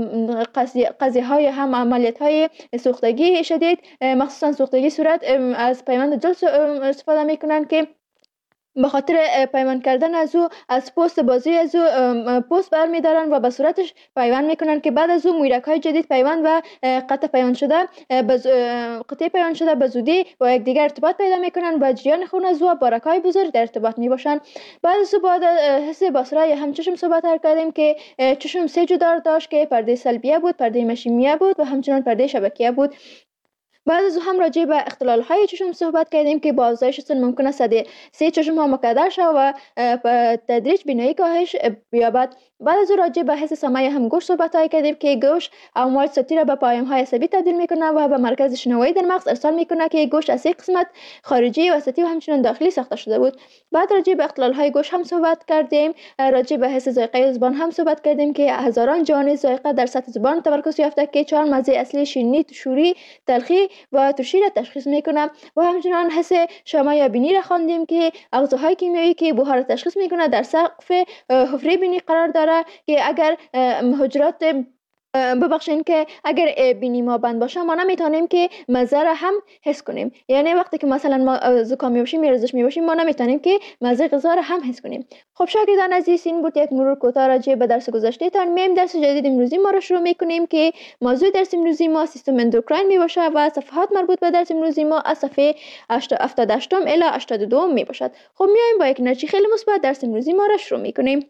قضیه های هم عملیات های سوختگی شدید مخصوصا سوختگی صورت از پیوند جلد استفاده میکنن که به خاطر پیوند کردن از او از پوست بازوی از او پوست برمیدارن و به صورتش پیوند میکنن که بعد از او مویرک های جدید پیوند و قطع پیوند شده قطعه پیوند شده به زودی با یکدیگر ارتباط پیدا میکنن و جریان خون از او بارک های بزرگ در ارتباط میباشن. بعد از او بعد حس بصره یا هم چشم صحبت کردیم که چشم سه جدار داشت که پرده سلبیه بود، پرده مشیمیه بود و همچنان پرده شبکیه بود. بعد از هم راجع به اختلال های چشم صحبت کردیم که با افزایش سن ممکن است سه چشم ها مکدر شود و تدریج بینایی کاهش بیابد. بعد از راجع به حس سمع هم گوش صحبت های کردیم که گوش امواج صوتی را به پیام های عصبی تبدیل میکنه و به مرکز شنوایی در مغز ارسال میکنه که گوش از یک قسمت خارجی، وسطی و همچنین داخلی ساخته شده بود. بعد راجع به اختلال های گوش هم صحبت کردیم. راجع به حس ذائقه زبان هم صحبت کردیم که هزاران جهان ذائقه در سطح زبان تمرکز یافته که چهار مزه اصلی شیرینی، شوری، تلخی و ترشی را تشخیص میکنه. و همچنان حس شامه یا بینی را خواندیم که اغزاهای کیمیایی که بوها را تشخیص میکنه در سقف حفره بینی قرار داره که اگر حجرات ببخشین که اگر بینی ما بند باشه ما نمیتونیم که مزه را هم حس کنیم. یعنی وقتی که مثلا ما زکامی باشیم یا رزش می باشیم ما نمیتونیم که مزه غذا را هم حس کنیم. خب شاگردان عزیز این بود یک مرور کوتاه راجع به درس گذشته تان. میم درس جدید امروزی ما را شروع میکنیم که موضوع درس امروزی ما سیستم اندوکراین می باشه و صفحات مربوط به درس امروزی ما از صفحه هفتاد و هشت الی هشتاد و دو می باشد. خب میایم با یک نتیجه خیلی مثبت درس امروزی ما را شروع میکنیم.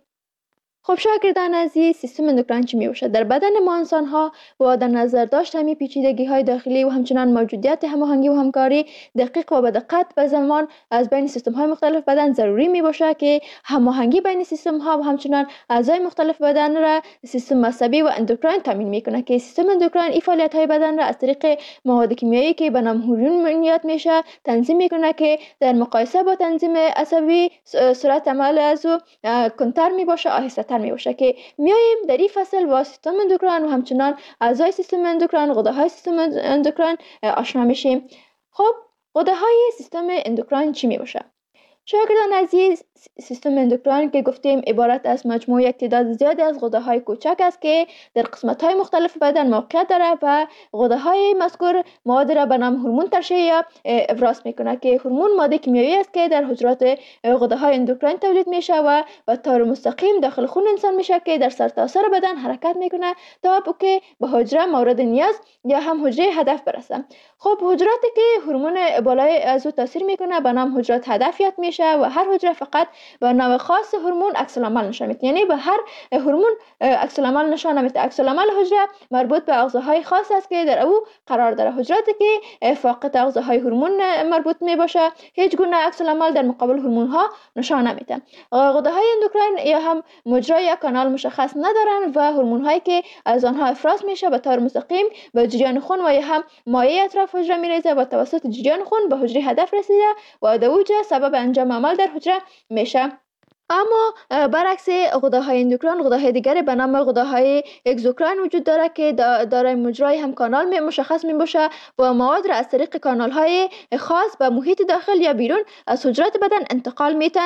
خب شاگردان عزیز سیستم اندوکراین چی می باشد؟ در بدن ما انسان ها با در نظر داشت همین پیچیدگی های داخلی و همچنان موجودیت هماهنگی و همکاری دقیق و به دقت به زمان از بین سیستم های مختلف بدن ضروری می باشه که هماهنگی بین سیستم ها و همچنان اعضای مختلف بدن را سیستم عصبی و اندوکراین تامین میکنه که سیستم اندوکراین این فعالیت های بدن را از طریق مواد کیمیایی که به نام هورمون بنیاد میشه تنظیم میکنه که در مقایسه با تنظیم عصبی سرعت عمل از او کنتر می باشه، آهسته می باشه که میایم در این فصل با سیستم اندوکراین و همچنان اعضای سیستم اندوکراین، غده های سیستم اندوکراین آشنا میشیم. خب غده های سیستم اندوکراین چی می باشه؟ شاگردان عزیز سیستم اندوکراین که گفتیم عبارت از مجموعه یک تعداد زیادی از غده های کوچک است که در قسمت های مختلف بدن موقعیت داره و غده های مذکور مواد را به نام هورمون ترشح یا افراز میکنه که هورمون ماده کیمیایی است که در حجرات غده های اندوکراین تولید میشه و به طور مستقیم داخل خون انسان میشه که در سرتاسر بدن حرکت میکنه تا که به حجره مورد نیاز یا هم حجره هدف برسه. خب حجراتی که هورمون بالای از او تاثیر میکنه به نام حجرات هدفیت میشه میشه و هر حجره فقط به نوع خاص هورمون عکس العمل نشان میده. یعنی به هر هورمون عکس العمل نشان نمیده. عکس العمل حجره مربوط به اغذاهای خاص است که در او قرار داره. حجراتی که فاقد اغذاهای هورمون مربوط می باشه هیچ گونه عکس العمل در مقابل هورمون ها نشان نمیده. غده‌های اندوکراین یا هم مجرا یا کانال مشخص ندارن و هورمون هایی که از آنها افراز میشه به طور مستقیم به جریان خون و یا هم مایع اطراف حجره میریزه و توسط جریان خون به حجره هدف رسیده و در اوج سبب انجام عمل در حجره میشه. اما برعکس غده‌های اندوکراین، غده‌های دیگری به نام غده‌های اگزوکراین وجود داره که دارای مجرای هم کانال مشخص می باشه و مواد را از طریق کانال‌های خاص به محیط داخل یا بیرون از حجرات بدن انتقال میتن.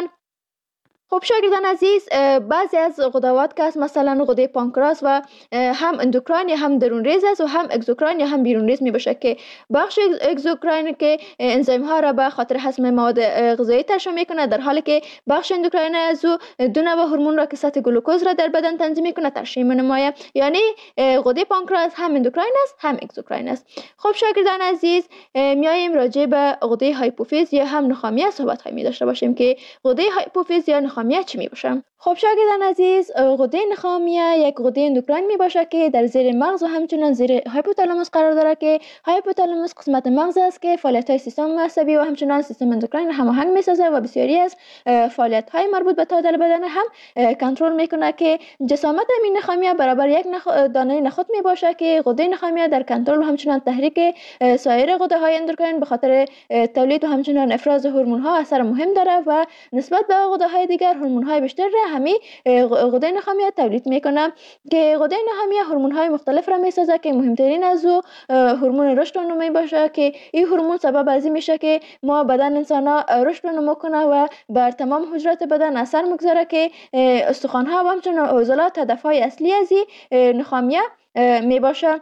خب شاگردان عزیز، بعضی از غدوات که هست مثلا غده پانکراس و هم اندوکراین یا هم درون ریز است و هم اگزوکراین یا هم بیرون ریز می باشه که بخش اگزوکراین که انزیم ها را به خاطر هضم مواد غذایی ترشح میکنه، در حالی که بخش اندوکراین از او دو نوع هورمون را که سطح گلوکوز را در بدن تنظیم میکنه ترشح می‌نماید. یعنی غده پانکراس هم اندوکراین است هم اگزوکراین است. خب شاگردان عزیز، میایم راجع به غده هایپوفیز یا هم نخامیه صحبت هایی می داشته باشیم که غده هایپوفیز یا نخامیه چی می باشه؟ خب شاگردان عزیز، غده نخامیه یک غده اندوکراین می باشه که در زیر مغز و همچنان زیر هایپوتالاموس قرار داره که هایپوتالاموس قسمت مغز است که فعالیت های سیستم عصبی و همچنان سیستم اندوکراین هماهنگ می سازه و بسیاری از فعالیت های مربوط به تعادل بدن هم کنترل میکنه که جسامت این نخامیه برابر یک نخ... دانه نخود می باشه که غده نخامیه در کنترل و همچنان تحریک سایر غده های اندوکراین به خاطر تولید و همچنان افراز هورمون ها اثر مهم داره و نسبت به غده های دیگر هورمون های بیشتر را همین غده نخامیه تولید میکنه که غده نخامیه هورمون های مختلف را میسازه که مهمترین از او هورمون رشد و نمو باشه که این هورمون سبب از این میشه که ما بدن انسان ها رشد و نمو کنه و بر تمام حجرات بدن اثر مگذاره که استخوان ها و همچنان عضلات هدف های اصلی از این نخامیه می باشه.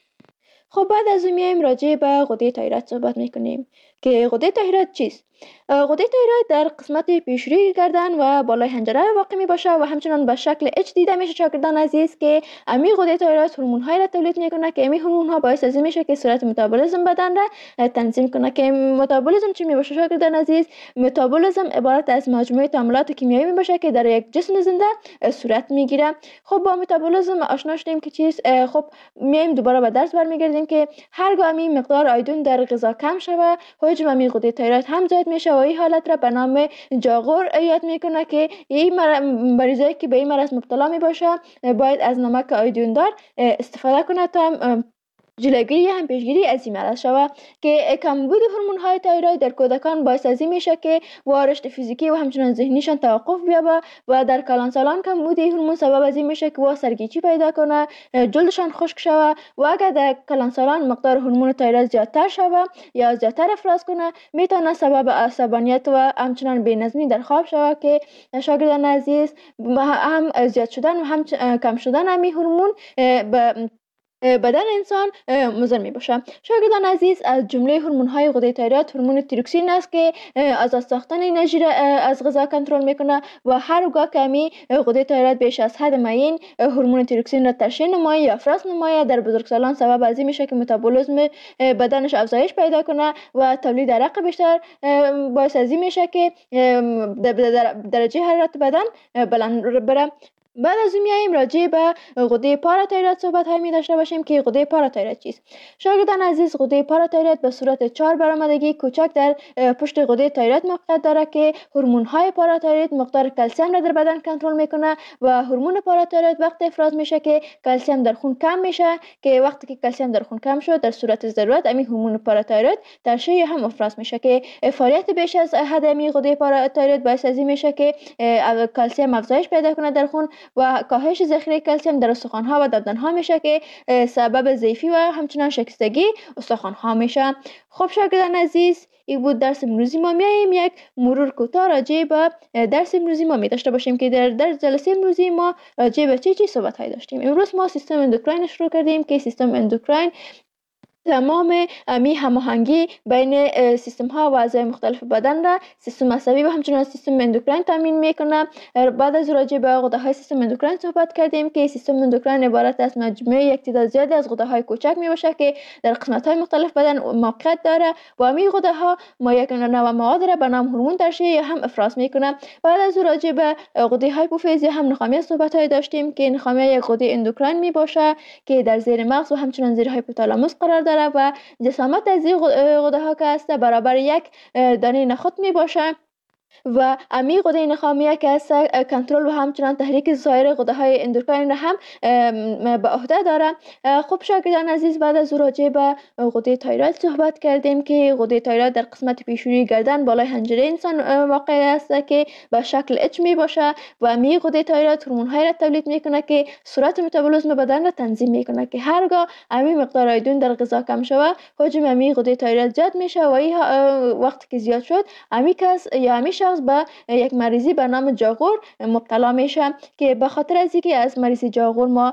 خب بعد از اون میایم راجع به غده تایروید صحبت میکنیم که غده تایروید چیست؟ غده تایروید در قسمت پیشروی گردن و بالای حنجره واقع می باشه و همچنان به شکل اچ دیده میشه شاگردان عزیز که امی غده تایروید هورمون های را تولید میکنه که امی هورمون ها باعث از این میشه که صورت متابولیسم بدن را تنظیم کنه. که متابولیسم چی می باشه شاگردان عزیز؟ متابولیسم عبارت از مجموعه تعاملات کیمیایی می باشه که در یک جسم زنده صورت میگیره. خب با متابولیسم آشنا شدیم که چیست. خب میایم دوباره به درس برمیگردیم که هرگاه امی مقدار آیودین در غذا کم شوه حجم امی غده تایروید هم زیاد میشه و این حالت را به نام جاغور یاد میکنه که این مریضایی که به این مرض مبتلا می باشه باید از نمک آیودین دار استفاده کنه تا جلوگیری هم پیشگیری از این مرض شود. که کمبود هورمون های تایروید در کودکان باعث از این میشه که رشد فیزیکی و همچنان ذهنیشان توقف بیابه و در کلانسالان کمبود هورمون سبب از این میشه که وا سرگیچی پیدا کنه، جلدشان خشک شود و اگر در کلانسالان مقدار هورمون تایروید زیادتر شود یا زیادتر افراز کنه میتونه سبب عصبانیت و همچنان بی‌نظمی در خواب شود که شاگردان عزیز هم زیاد شدن و هم کم شدن همین هورمون به بدن انسان مضر می باشه. شاگردان عزیز، از جمله هورمون های غده تایروید هورمون تیروکسین است که از ساختن انرژی را از غذا کنترل میکنه و هرگاه که می غده تایروید بیش از حد معین هورمون تیروکسین را ترشح نماید یا افراز نماید در بزرگسالان سبب از این میشه که متابولیسم بدنش افزایش پیدا کنه و تولید عرق بیشتر باعث از این میشه که درجه حرارت بدن بلند بره. بعد از اون میایم راجع به غده پاراتایروید صحبت های می داشته باشیم که غده پاراتایروید چیست. شاگردان عزیز، غده پاراتایروید به صورت چهار برآمدگی کوچک در پشت غده تایروید موقعیت داره که هورمون های پاراتایروید مقدار کلسیم را در بدن کنترل میکنه و هورمون پاراتایروید وقت افراز میشه که کلسیم در خون کم میشه که وقتی که کلسیم در خون کم شد در صورت ضرورت امی هورمون پاراتایروید ترشح هم افراز میشه که فعالیت بیش از حد امی غده پاراتایروید باعث از این میشه که کلسیم افزایش پیدا کنه در خون و کاهش ذخیره کلسیم در استخوان‌ها و دندان‌ها میشه که سبب ضعفی و همچنان شکستگی استخوان‌ها میشه. خب شاگردان عزیز، این بود درس امروزی ما. میایم یک مرور کوتاه راجع به درس امروزی ما می داشته باشیم که در در جلسه امروزی ما راجع به چه چی صحبت های داشتیم. امروز ما سیستم اندوکراین شروع کردیم که سیستم اندوکراین تمام امی هماهنگی بین سیستم ها و اعضای مختلف بدن را سیستم عصبی و همچنین سیستم اندوکراین تامین میکنه. بعد از راجع به غده های سیستم اندوکراین صحبت کردیم که سیستم اندوکراین عبارت از مجموعه یک تعداد زیادی از غده های کوچک می باشه که در قسمت های مختلف بدن موقعیت داره و امی غده ها ما یک نوع مواد را به نام هورمون ترشیحی یا هم افراز میکنه. بعد از راجع به غده هایپوفیز یا هم نخامیه صحبت های داشتیم که نخامیه یک غده اندوکراین می باشه که در زیر مغز و همچنین زیر هایپوتالاموس قرار داره و جسامت از این غده ها که است برابر یک دانه نخود می باشه و امی غده نخامیه که است کنترل و همچنان تحریک سایر غده های اندوکراین را هم به عهده داره. خب شاگردان عزیز، بعد از راجع به غده تایروید صحبت کردیم که غده تایروید در قسمت پیشونی گردن بالای حنجره انسان واقع است که به شکل اچ می باشه و امی غده تایروید هورمون های را تولید میکنه که سرعت متابولیسم بدن را تنظیم میکنه که هرگاه امی مقدار آیودین در غذا کم شوه حجم امی غده تایروید زیاد میشه و این وقتی که زیاد شد امی کس یا امی شخص به یک مریضی به نام جاغور مبتلا میشه که به خاطر از اینکه از مریضی جاغور ما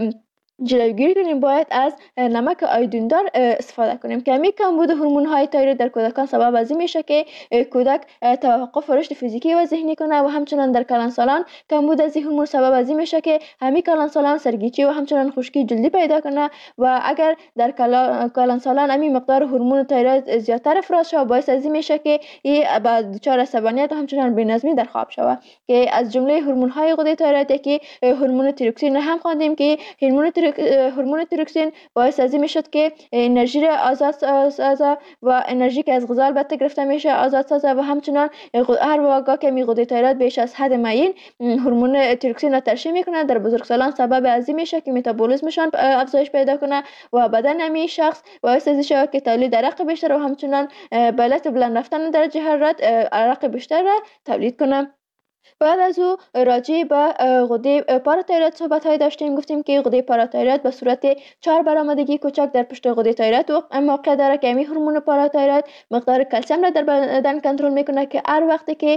جلوگیری کنیم باید از نمک آیودین دار استفاده کنیم که همین کمبود هورمون های تایروید در کودکان سبب از این میشه که کودک توقف رشد فیزیکی و ذهنی کنه و همچنان در کلانسالان کمبود از این هورمون سبب از این میشه که همین کلانسالان سرگیچی و همچنان خشکی جلدی پیدا کنه و اگر در کلانسالان همین مقدار هورمون تایروید زیادتر افراز شود باعث از این میشه که این به دچار عصبانیت و همچنان بی‌نظمی در خواب شود که از جمله هورمون های غده تایروید که هورمون تیروکسین هم خواندیم که هورمون هورمون تیروکسین باعث از این میشد که انرژی را آزاد سازه و انرژی که از غذا البته گرفته میشه آزاد سازه و همچنان هر واقع که می غده تایروید بیش از حد معین هورمون تیروکسین را ترشح میکنه در بزرگسالان سبب از این میشه که متابولیسمشان افزایش پیدا کنه و بدن امی شخص باعث از شود که تولید عرق بیشتر و همچنان به علت بلند رفتن درجه حرارت عرق بیشتر را تولید کنه. بعد از او راجع به غده پاراتایروید صحبت های داشتیم. گفتیم که غده پاراتایروید به صورت چهار برآمدگی کوچک در پشت غده تایروید موقع داره که همین هورمون پاراتایروید مقدار کلسیم را در بدن کنترل میکنه که هر وقتی که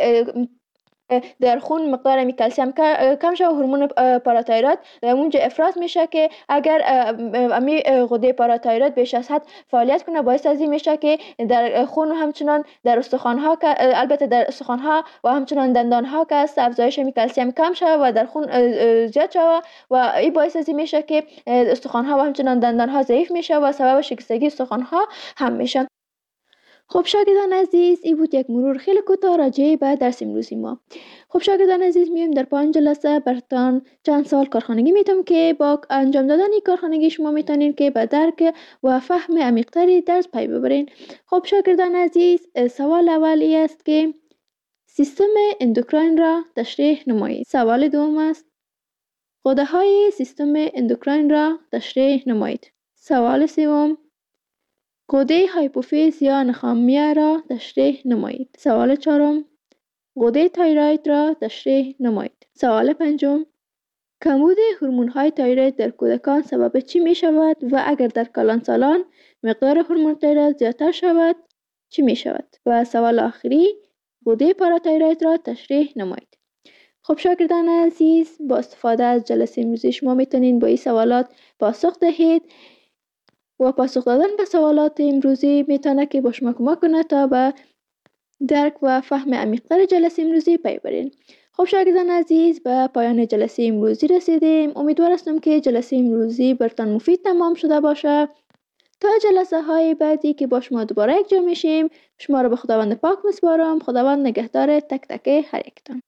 در خون مقدار می کلسیم کم شود هورمون پاراتایروید در اونجا افراز میشه که اگر امی غده پاراتایروید بیش از حد فعالیت کنه باعث از این میشه که در خون و همچنان در استخوان ها البته در استخوان ها و همچنان دندان ها که است افزایش می کلسیم کم شود و در خون زیاد شود و این باعث از این میشه که استخوان ها و همچنان دندان ها ضعیف میشه و سبب شکستگی استخوان ها هم میشه. خب شاگردان عزیز، این بود یک مرور خیلی کوتاه راجع به درس امروزی ما. خب شاگردان عزیز، میایم در پایان جلسه براتون چند سال کارخانگی میتونم که با انجام دادن این کارخانگی شما میتونین که به درک و فهم عمیق‌تری درس پی ببرین. خب شاگردان عزیز، سوال اولی است که سیستم اندوکراین را تشریح نمایید. سوال دوم است غده های سیستم اندوکراین را تشریح نمایید. سوال سوم غده هایپوفیز یا نخامیه را تشریح نمایید. سوال چهارم غده تایروید را تشریح نمایید. سوال پنجم کمبود هورمون های تایروید در کودکان سبب چی می شود و اگر در کلانسالان مقدار هورمون تایروید زیادتر شود چی می شود؟ و سوال آخری غده پاراتایروید را تشریح نمایید. خب شاگردان عزیز، با استفاده از جلسه امروزی شما میتونین با این سوالات پاسخ دهید و پاسخ دادن به سوالات امروزی میتونه که با شما کمک کنه تا به درک و فهم عمیق‌تر جلسه امروزی پی برین. خب شاگردان عزیز، به پایان جلسه امروزی رسیدیم. امیدوار هستم که جلسه امروزی براتون مفید تمام شده باشه. تا جلسه های بعدی که با شما دوباره یک جا میشیم، شما رو به خداوند پاک میسپارم. خداوند نگهدار تک تک هر یکتان.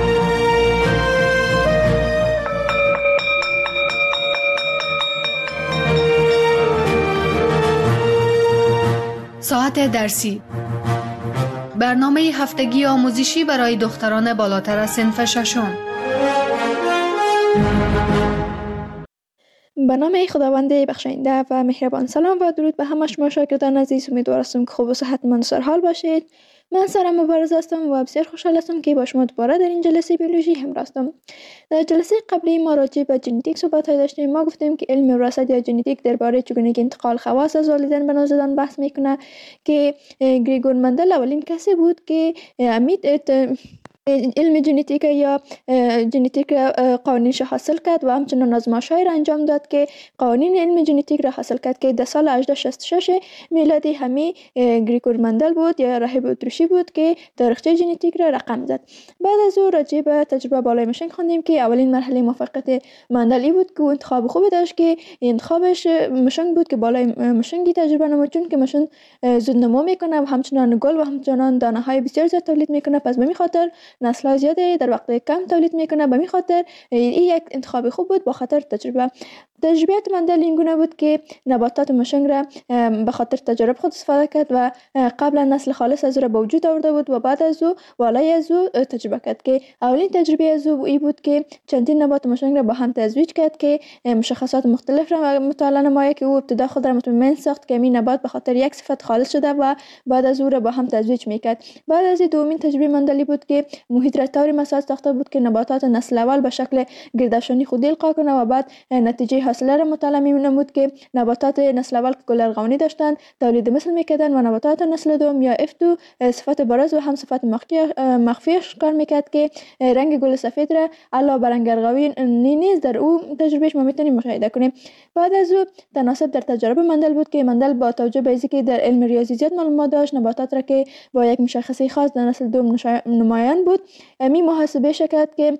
ساعت درسی، برنامه هفتگی آموزشی برای دختران بالاتر از صنف ششم. به نام خداوند بخشاینده و مهربان، سلام و درود به همه شما شاگردان عزیز. امیدوار هستم که خوب و صحتمند و سرحال باشید. من سارا مبارز هستم و بسیار خوشحال هستم که با شما دوباره در این جلسه بیولوژی همراه هستم. در جلسه قبلی ما راجع به ژنتیک صحبت داشتیم. ما گفتیم که علم وراثت یا ژنتیک درباره چگونگی انتقال خواص از والدین به نوزادان بحث میکنه که گریگور مندل اولین کسی بود که امید علم ژنتیک یا ژنتیک قوانینش حاصل کرد و همچنان آزمایش‌های را انجام داد که قوانین علم ژنتیک را حاصل کرد که در سال هزار و هشتصد و شصت و شش میلادی همی گریگور مندل بود یا راهب اتریشی بود که تاریخچه ژنتیک را رقم زد. بعد از او راجع به تجربه بالای مشنگ خواندیم که اولین مرحله موفقیت مندل ای بود که انتخاب خوبی داشت که انتخابش مشنگ بود که بالای مشنگی تجربه نمود، چون که مشنگ زود نمو میکنه و همچنان گل و همچنان دانه های بسیار زیاد تولید میکنه، پس به می خاطر نسل زیاد در وقت کم تولید میکنه. به می خاطر این یک انتخاب خوب بود با خاطر تجربه. تجربیات مندل این گونه بود که نباتات مشنگ را به خاطر تجربه خود استفاده کرد و قبلا نسل خالص از او را به وجود آورده بود و بعد از او والای از او تجربه کرد که اولین تجربه از او ای بود که چندین نبات مشنگ را با هم تزویج کرد که مشخصات مختلف را مطالعه نماید که او ابتدا خود را مطمئن ساخت که این نبات به خاطر یک صفت خالص شده و بعد از او را با هم تزویج میکرد. بعد از دومین تجربه مندلی بود که محیط را طوری مساج ساخته بود که نباتات نسل اول به شکل گردافشانی خودی القا کنه و بعد نتیجه حاصله را مطالعه می نمود که نباتات نسل اول که گل ارغوانی داشتند تولید مثل میکردند و نباتات نسل دوم یا اف دو صفت بارز و هم صفت مخفی کار میکرد که رنگ گل سفید را علاوه بر رنگ ارغوانی نیز در او تجربهش ما میتونیم مشاهده کنیم. بعد از او تناسب در تجربه مندل بود که مندل با توجه به اینکه در علم ریاضی زیاد معلومات داشت نباتات را که با یک مشخصه خاص در نسل دوم نمایان بود می محاسبه شکرد که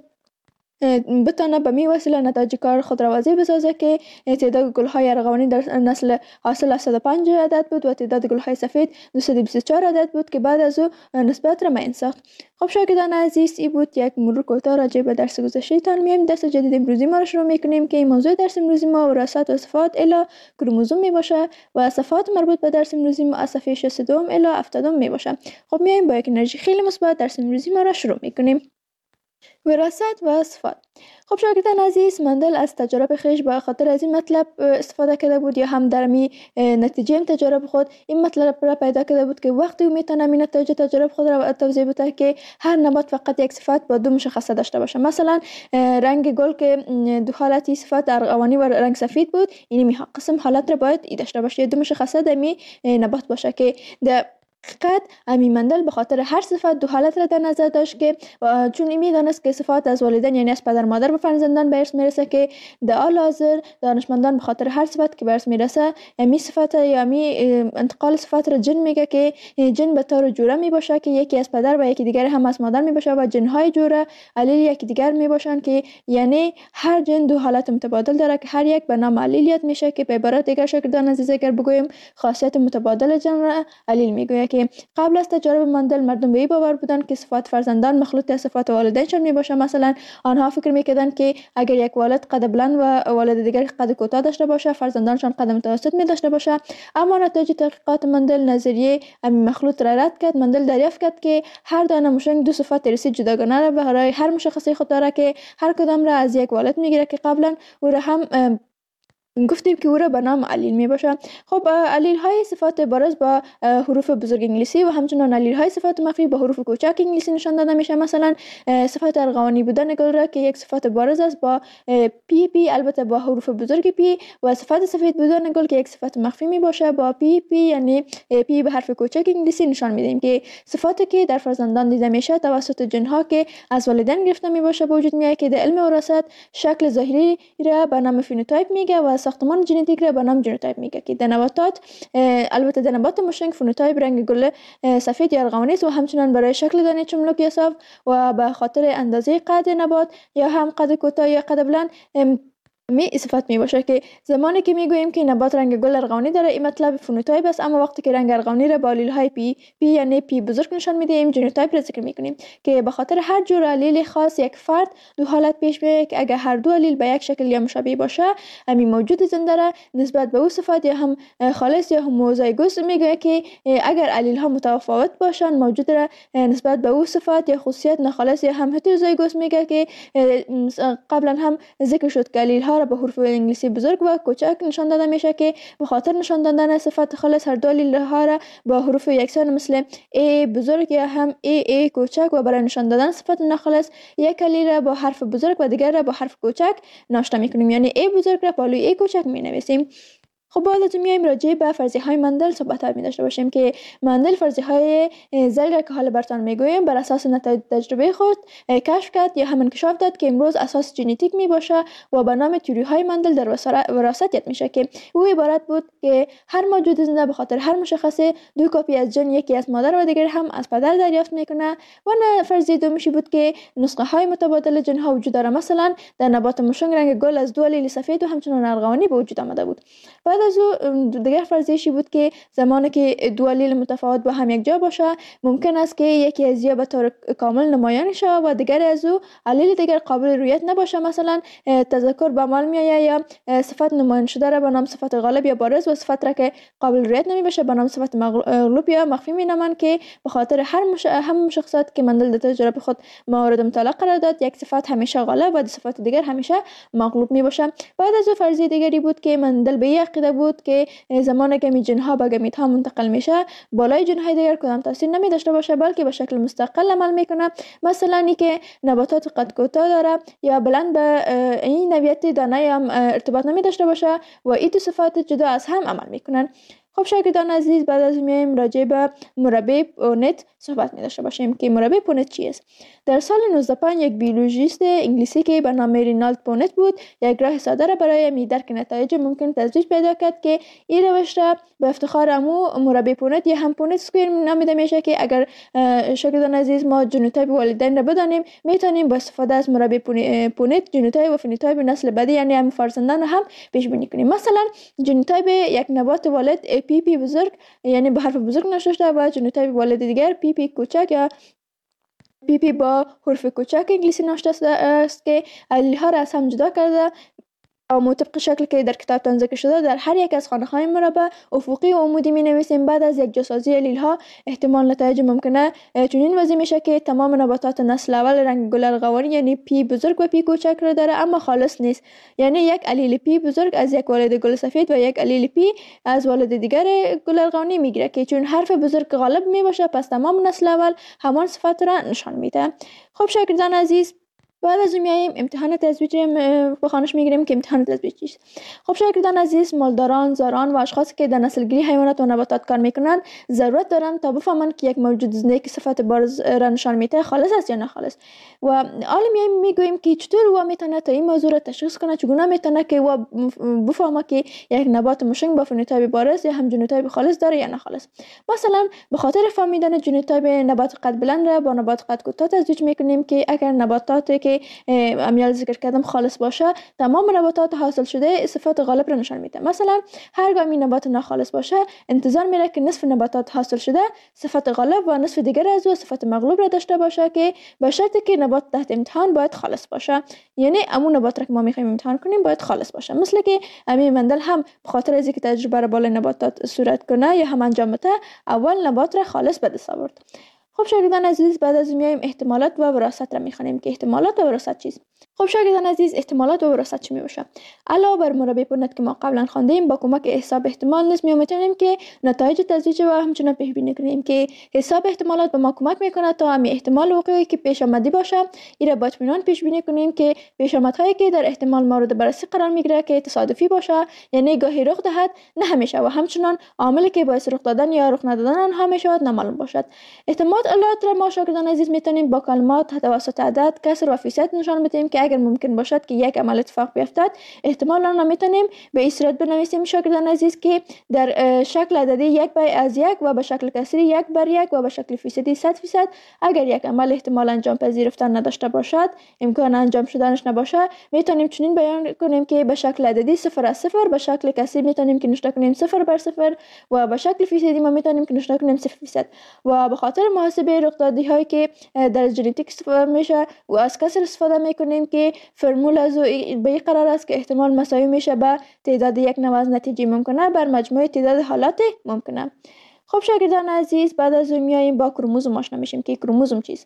بتانه به می وسیله نتایج کار خود را واضح بسازه که تعداد گل‌های ارغوانی در نسل حاصل صد و پنج عدد بود و تعداد گل‌های سفید دویست و بیست و چهار عدد بود که بعد از او نسبت را معین ساخت. خب شاگردان عزیز، این بود یک مرور کوتاه راجع به درس گذشته تان. میایم درس جدید امروزی ما را شروع میکنیم که این موضوع درس امروزی ما وراثت و صفات الی کروموزوم می باشه و صفات مربوط به درس امروزی ما از صفحه شصت و دو الی هفتاد می باشه. خب میایم با یک انرژی خیلی مثبت درس امروزی ما را شروع میکنیم. وراثت و صفات. خب شاگردان عزیز، مندل از تجربه خیش به خاطر از این مطلب استفاده کرده بود یا هم در می نتیجه تجربه خود این مطلب را پیدا کرده بود که وقتی او میتونه این نتایج تجربه خود را توضیح بده که هر نبات فقط یک صفت با دو مشخصه داشته باشه. مثلا رنگ گل که دو حالتی صفت ارغوانی و رنگ سفید بود، این می قسم حالت را باید ای داشته باشه، دو مشخصه در می نبات باشه که در حقیقت امی مندل به خاطر هر صفت دو حالت را در نظر داشت که چون این میدانست که صفات از والدین یعنی از پدر مادر به فرزندان به ارث میرسه که در حال حاضر دانشمندان به خاطر هر صفت که به ارث میرسه امی صفت یا امی انتقال صفت را جن میگه که جن به طور جوره می باشه که یکی از پدر و یکی دیگر هم از مادر می باشه و جنهای جوره علیل یکی دیگر می باشن که یعنی هر جن دو حالت متبادل داره که هر یک به نام علیلیت میشه که به عبارت دیگر شاگردان عزیز اگر بگویم خاصیت متبادل جن را علیل میگوید. که قبل از تجربه مندل مردم به این باور بودند که صفات فرزندان مخلوط از صفات والدینشان می باشه. مثلا آنها فکر میکردند که اگر یک والد قد بلند و والد دیگر قد کوتاه داشته باشه فرزندانشان قد متوسط می داشته باشه. اما نتایج تحقیقات مندل نظریه همین مخلوط را رد کرد. مندل دریافت کرد که هر دانه مشنگ دو صفت ارثی جداگانه را برای هر مشخصه خود داره که هر کدام را از یک والد میگیره که قبلا او را هم گفتیم که او را به نام علیل می باشه. خب علیل های صفات بارز با حروف بزرگ انگلیسی و همچنان علیل های صفات مخفی با حروف کوچک انگلیسی نشان داده میشه. مثلا صفات ارغوانی بودن گل را که یک صفات بارز است با پی پی البته با حروف بزرگ پی و صفات سفید بودن گل که یک صفات مخفی می باشه با پی پی یعنی پی به حرف کوچک انگلیسی نشان میدیم که صفاتی که در فرزندان دیده میشه توسط جنها که از والدین گرفته می باشه به وجود میاد که در علم وراثت شکل ظاهری را به نام فنوتایپ میگه و ساختمان ژنتیک را به نام ژنوتایپ میگه که در نباتات البته در نبات مشنگ فنوتایپ رنگ گل سفید یا ارغوانی است و همچنان برای شکل دانه چملک یا صاف و به خاطر اندازه قد نبات یا هم قد کوتاه یا قد بلند می صفت می باشه که زمانی که میگوییم که نبات رنگ گل ارغوانی داره این مطلب فنوتایپ است. اما وقتی که رنگ ارغوانی را با علیل های پی پی یعنی پی بزرگ نشان میدیم ژنوتایپ را ذکر میکنیم که به خاطر هر جور علیل خاص یک فرد دو حالت پیش میاد که اگر هر دو علیل به یک شکل یا مشابه باشه امی موجود زنده را نسبت به او صفات یا هم خالص یا هموزایگوس میگه که اگر علیل ها متفاوت باشن موجود را نسبت به او صفات یا خاصیت ناخالص یا هم هتروزایگوس میگه که قبلا هم ذکر شد که علیل ها را به حروف انگلیسی بزرگ و کوچک نشان داده میشه که به خاطر نشان دادن صفت خالص هر دو علیل ها را با حروف یکسان مثل ای بزرگ یا هم ای ای کوچک و برای نشان دادن صفت ناخالص یک علیل را با حرف بزرگ و دیگر را با حرف کوچک ناشته میکنیم یعنی ای بزرگ را بالای ای کوچک می نویسیم. خب بعد از میایم راجع به فرضیه های مندل صحبت های می داشته باشیم که مندل فرضیه های زلگ که حالا براتون میگویم بر اساس نتایج تجربه خود کشف کرد یا هم انکشاف داد که امروز اساس ژنتیک می باشه و به نام تئوری های مندل در وراثت میشه که او عبارت بود که هر موجود زنده به خاطر هر مشخصه دو کپی از ژن، یکی از مادر و دیگر هم از پدر دریافت میکنه. و نه فرضیه دومیشی بود که نسخه های متبادل ژن ها وجود داره. مثلا در نبات مشنگ رنگ گل از دو الیل سفید و همچنان ارغوانی به وجود آمده بود. بعد از او دیگر فرضیه‌ای بود که زمانی که دو الیل متفاوت با هم یک جا باشه ممکن است که یکی از یا به طور کامل نمایان شه و دیگر از او الیل دیگر قابل رویت نباشه. مثلا تذکر به عمل میآید یا صفت نمایان شده را به نام صفت غالب یا بارز و صفت را که قابل رویت نمی باشه به نام صفت مغلوب یا مخفی می نامند که به خاطر هر مش... هم شخصیت که مندل در تجربه خود مورد مطالعه قرار داد یک صفت همیشه غالب و صفت دیگر همیشه مغلوب می باشه. بعد از او فرضیه دیگری بود که مندل به یک عقیده بود که زمانی که جن ها به گمیت ها منتقل میشه بالای جن های دیگر کدام تاثیر نمی داشته باشه بلکه به شکل مستقل عمل میکنه. مثلا ای که نباتات قد کوتاه داره یا بلند به این نوعیت دانه هم ارتباط نمی داشته باشه و این دو صفات جدا از هم عمل میکنن. خب شاگردان عزیز بعد از میایم راجع به مربع پونت صحبت می داشته باشیم که مربع پونت چی است. در سال نوزده صد و پنج یک بیولوژیست انگلیسی که به نام رینالد پونت بود یک راه ساده را برای می درک نتایج ممکن تدریج پیدا کرد که این روش را به افتخار امو مربع پونت یا هم پونت اسکوئر نامیده میشه که اگر شاگردان عزیز ما ژنوتایپ والدین را بدانیم میتونیم با استفاده از مربع پونت ژنوتایپ و فنوتایپ نسل بعدی یعنی هم فرزندان هم پیش بینی کنیم. مثلا ژنوتایپ یک نبات والد پی پی بزرگ یعنی به حرف بزرگ نوشته شده و ژنوتایپ والد دیگر پی پی کوچک یا پی پی با حرف کوچک انگلیسی نوشته است که الیل ها را از هم جدا کرده و مطابق شکل که در کتابتان ذکر شده در هر یک از خانه های مربع افقی و عمودی می نویسیم. بعد از یک جاسازی الیل ها احتمال نتایج ممکنه چنین وضع میشه که تمام نباتات نسل اول رنگ گل ارغوانی یعنی پی بزرگ و پی کوچک را داره اما خالص نیست. یعنی یک الیل پی بزرگ از یک والد گل سفید و یک الیل پی از والد دیگر گل ارغوانی میگیره که چون حرف بزرگ غالب می باشه پس تمام نسل اول همان صفت را نشان میده. خب شاگردان عزیز بعد از اون میاییم امتحان تزویج به خانش میگیریم که امتحان تزویج چیست. خب شاگردان عزیز مالداران، زاران و اشخاصی که در نسلگیری حیوانات و نباتات کار میکنن ضرورت دارن تا بفهمن که یک موجود زنده که صفت بارز را نشان میده خالص است یا نه خالص. و حالا میایم میگوییم که چطور او میتونه تا این موضوع را تشخیص کنه، چگونه میتونه که او بفهمه که یک نبات مشنگ با فنوتایپ بارز یا هم ژنوتایپ خالص داره یا نه خالص. مثلا به خاطر فهمیدن ژنوتایپ نبات قد بلند را با نبات قد کوتاه تزویج میکنیم که اگر نباتاتی که امیال ذکر کردم خالص باشه تمام نباتات حاصل شده صفات غالب را نشان میده. مثلا هرگاه این نبات ناخالص باشه انتظار میره که نصف نباتات حاصل شده صفت غالب و نصف دیگر از او صفت مغلوب را داشته باشه که به شرطی که نبات تحت امتحان باید خالص باشه. یعنی همون نبات را که ما میخوایم امتحان کنیم باید خالص باشه. مثل که امی مندل هم به خاطر از اینکه تجربه را بالای نباتات صورت کنه یا هم انجام بده اول نبات را خالص به دست آورد. خب شاگردان عزیز بعد از میایم احتمالات و وراثت را میخوانیم که احتمالات و وراثت چیست. خب شاگردان عزیز احتمالات و وراثت چی میباشه؟ علاوه بر مربع پونت که ما قبلا خواندیم با کمک حساب احتمال نیز میتونیم که نتایج تزویج و همچنان پیش بینی کنیم که حساب احتمالات به ما کمک میکنه تا همین احتمال وقوعی که پیش آمده باشه این را با اطمینان پیش بینی کنیم که پیشامدهایی که در احتمال مورد بررسی قرار میگیره که تصادفی باشه یعنی گاهی رخ دهد نه همیشه و همچنان عاملی که باعث رخ دادن یا رخ ندادن آنها میشود نامعلوم باشد. احتمالات را ما شاگردان عزیز میتونیم با کلمات توسط عدد، کسر و فیصد نشان بدیم که اگر ممکن باشد که یک عمل اتفاق بیفتد احتمال آن را میتونیم به این صورت بنویسیم شاگردان عزیز که در شکل عددی یک بای از یک و به شکل کسری یک بر یک و به شکل فیصدی صد فیصد اگر یک عمل احتمال انجام پذیرفتن نداشته باشد امکان انجام شدنش نباشه میتونیم چنین بیان کنیم که به شکل عددی صفر از صفر به شکل کسری میتونیم که نشان کنیم صفر بر صفر و به شکل فیصدی ما میتونیم که نشان کنیم صفر فیصد. و به خاطر محاسبه رخدادی هایی که در ژنتیک استفاده میشه و از کسر استفاده میکنیم که فرمول از به این قرار است که احتمال مساوی میشه به تعداد یک نوع از نتیجه ممکنه بر مجموع تعداد حالات ممکنه. خب شاگردان عزیز بعد از اون میایم با کروموزوم آشنا میشیم که کروموزوم چیست.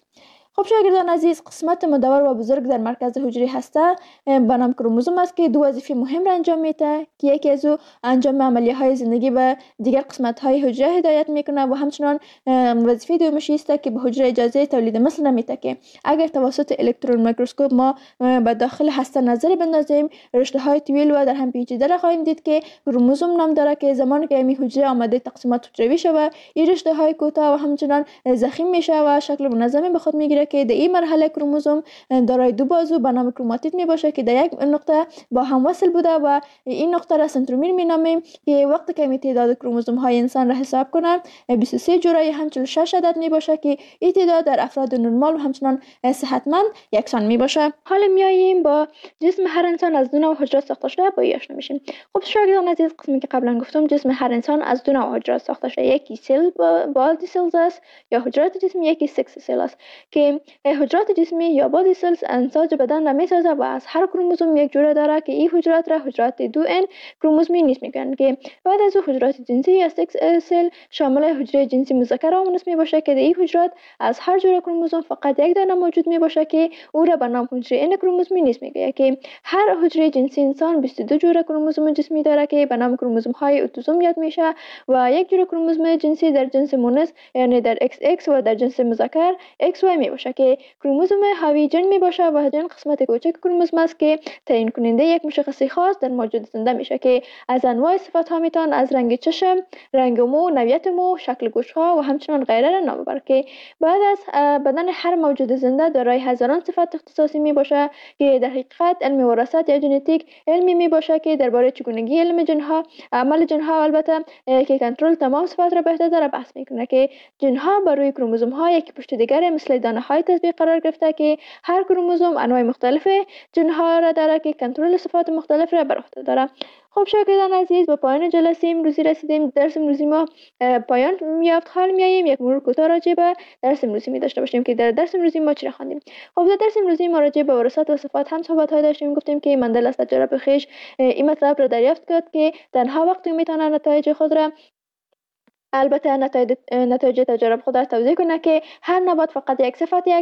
خب شاگردان عزیز، قسمت مدور و بزرگ در مرکز حجره هسته به نام کروموزوم است که دو وظیفه مهم را انجام میده که یکی از او انجام عملیه های زندگی به دیگر قسمت های حجره هدایت میکنه و همچنان وظیفه دومش است که به حجره اجازه تولید مثل نمیده که اگر توسط الکترون میکروسکوپ ما به داخل هسته نظر بندازیم رشته های طویل و در هم پیچیده را خواهیم دید که کروموزوم نام داره که زمانی که این حجره آمده تقسیمات حجروی شوه این رشته های کوتاه و همچنان ضخیم میشه و شکل منظمی به خود میگیره که در این مرحله کروموزوم دارای دو بازو به نام کروماتید می باشه که در یک نقطه با هم وصل بوده و این نقطه را سنترومیر می نامیم که وقتی که می تعداد کروموزوم های انسان را حساب کنن بیست و سه جورایی هم چهل و شش عدد می باشه که این تعداد در افراد نرمال و همچنان صحتمند یکسان می باشه. حالا میاییم با جسم هر انسان از دو نوع حجرات ساخته شده با آشنا میشیم. خب شاگردان عزیز، قسمی که قبلا گفتم جسم هر انسان از دو نوع حجرات ساخته شده، یکی سل بادی سلز است یا حجرات جسمی، یکی سکس سل است که حجرات جسمی یا بادی سلز انساج بدن را میسازه و از هر کروموزوم یک جوره داره که این حجرات را حجرات دو ان کروموزومی نیست میگن که بعد از حجرات جنسی یا سکس سل شامل حجره جنسی مذکر و مؤنث می باشه که در این حجرات از هر جوره کروموزوم فقط یک دانه موجود می باشه که او را به نام حجره ان کروموزومی نیست میگه که هر حجره جنسی انسان بیست و دو جوره کروموزوم جسمی داره که به نام کروموزوم های اتوزوم یاد میشه و یک جوره کروموزوم جنسی در جنس مؤنث یعنی در ایکس ایکس و در جنس مذکر ایکس وای می باشه که کروموزوم حاوی جن می باشه و جن قسمت کوچک کروموزوم است که تعیین کننده یک مشخصی خاص در موجود زنده میشه که از انواع صفات ها میتون از رنگ چشم، رنگ مو، نوعیت مو، شکل گوش ها و همچنان غیره را نام ببره که بعد از بدن هر موجود زنده دارای هزاران صفات اختصاصی می باشه که در حقیقت علم وراثت یا ژنتیک علمی می باشه که درباره چگونگی علم جن ها، عمل جن ها البته که کنترل تمام صفات را به عهده داره بحث میکنه که جن ها بر روی کروموزوم ها یکی پشت دیگر مثل دانه های تطبیق قرار گرفته که هر کروموزوم انواع مختلف جن ها را داره که کنترل صفات مختلف را بر عهده داره. خب شاگردان عزیز، به پایان جلسه امروزی رسیدیم. درس امروزی ما پایان یافت. حال میاییم یک مرور کوتاه راجع به درس امروزی می داشته باشیم که در درس امروزی ما چی را خواندیم. خب در درس امروزی ما راجع به وراثت و صفات هم صحبت های داشتیم. گفتیم که مندل از تجربه خویش این مطلب را دریافت کرد که تنها وقتی میتونه نتایج خود را البته نتایج نتایج تجارب خود را توضیح کنه که هر نبات فقط یک صفت یک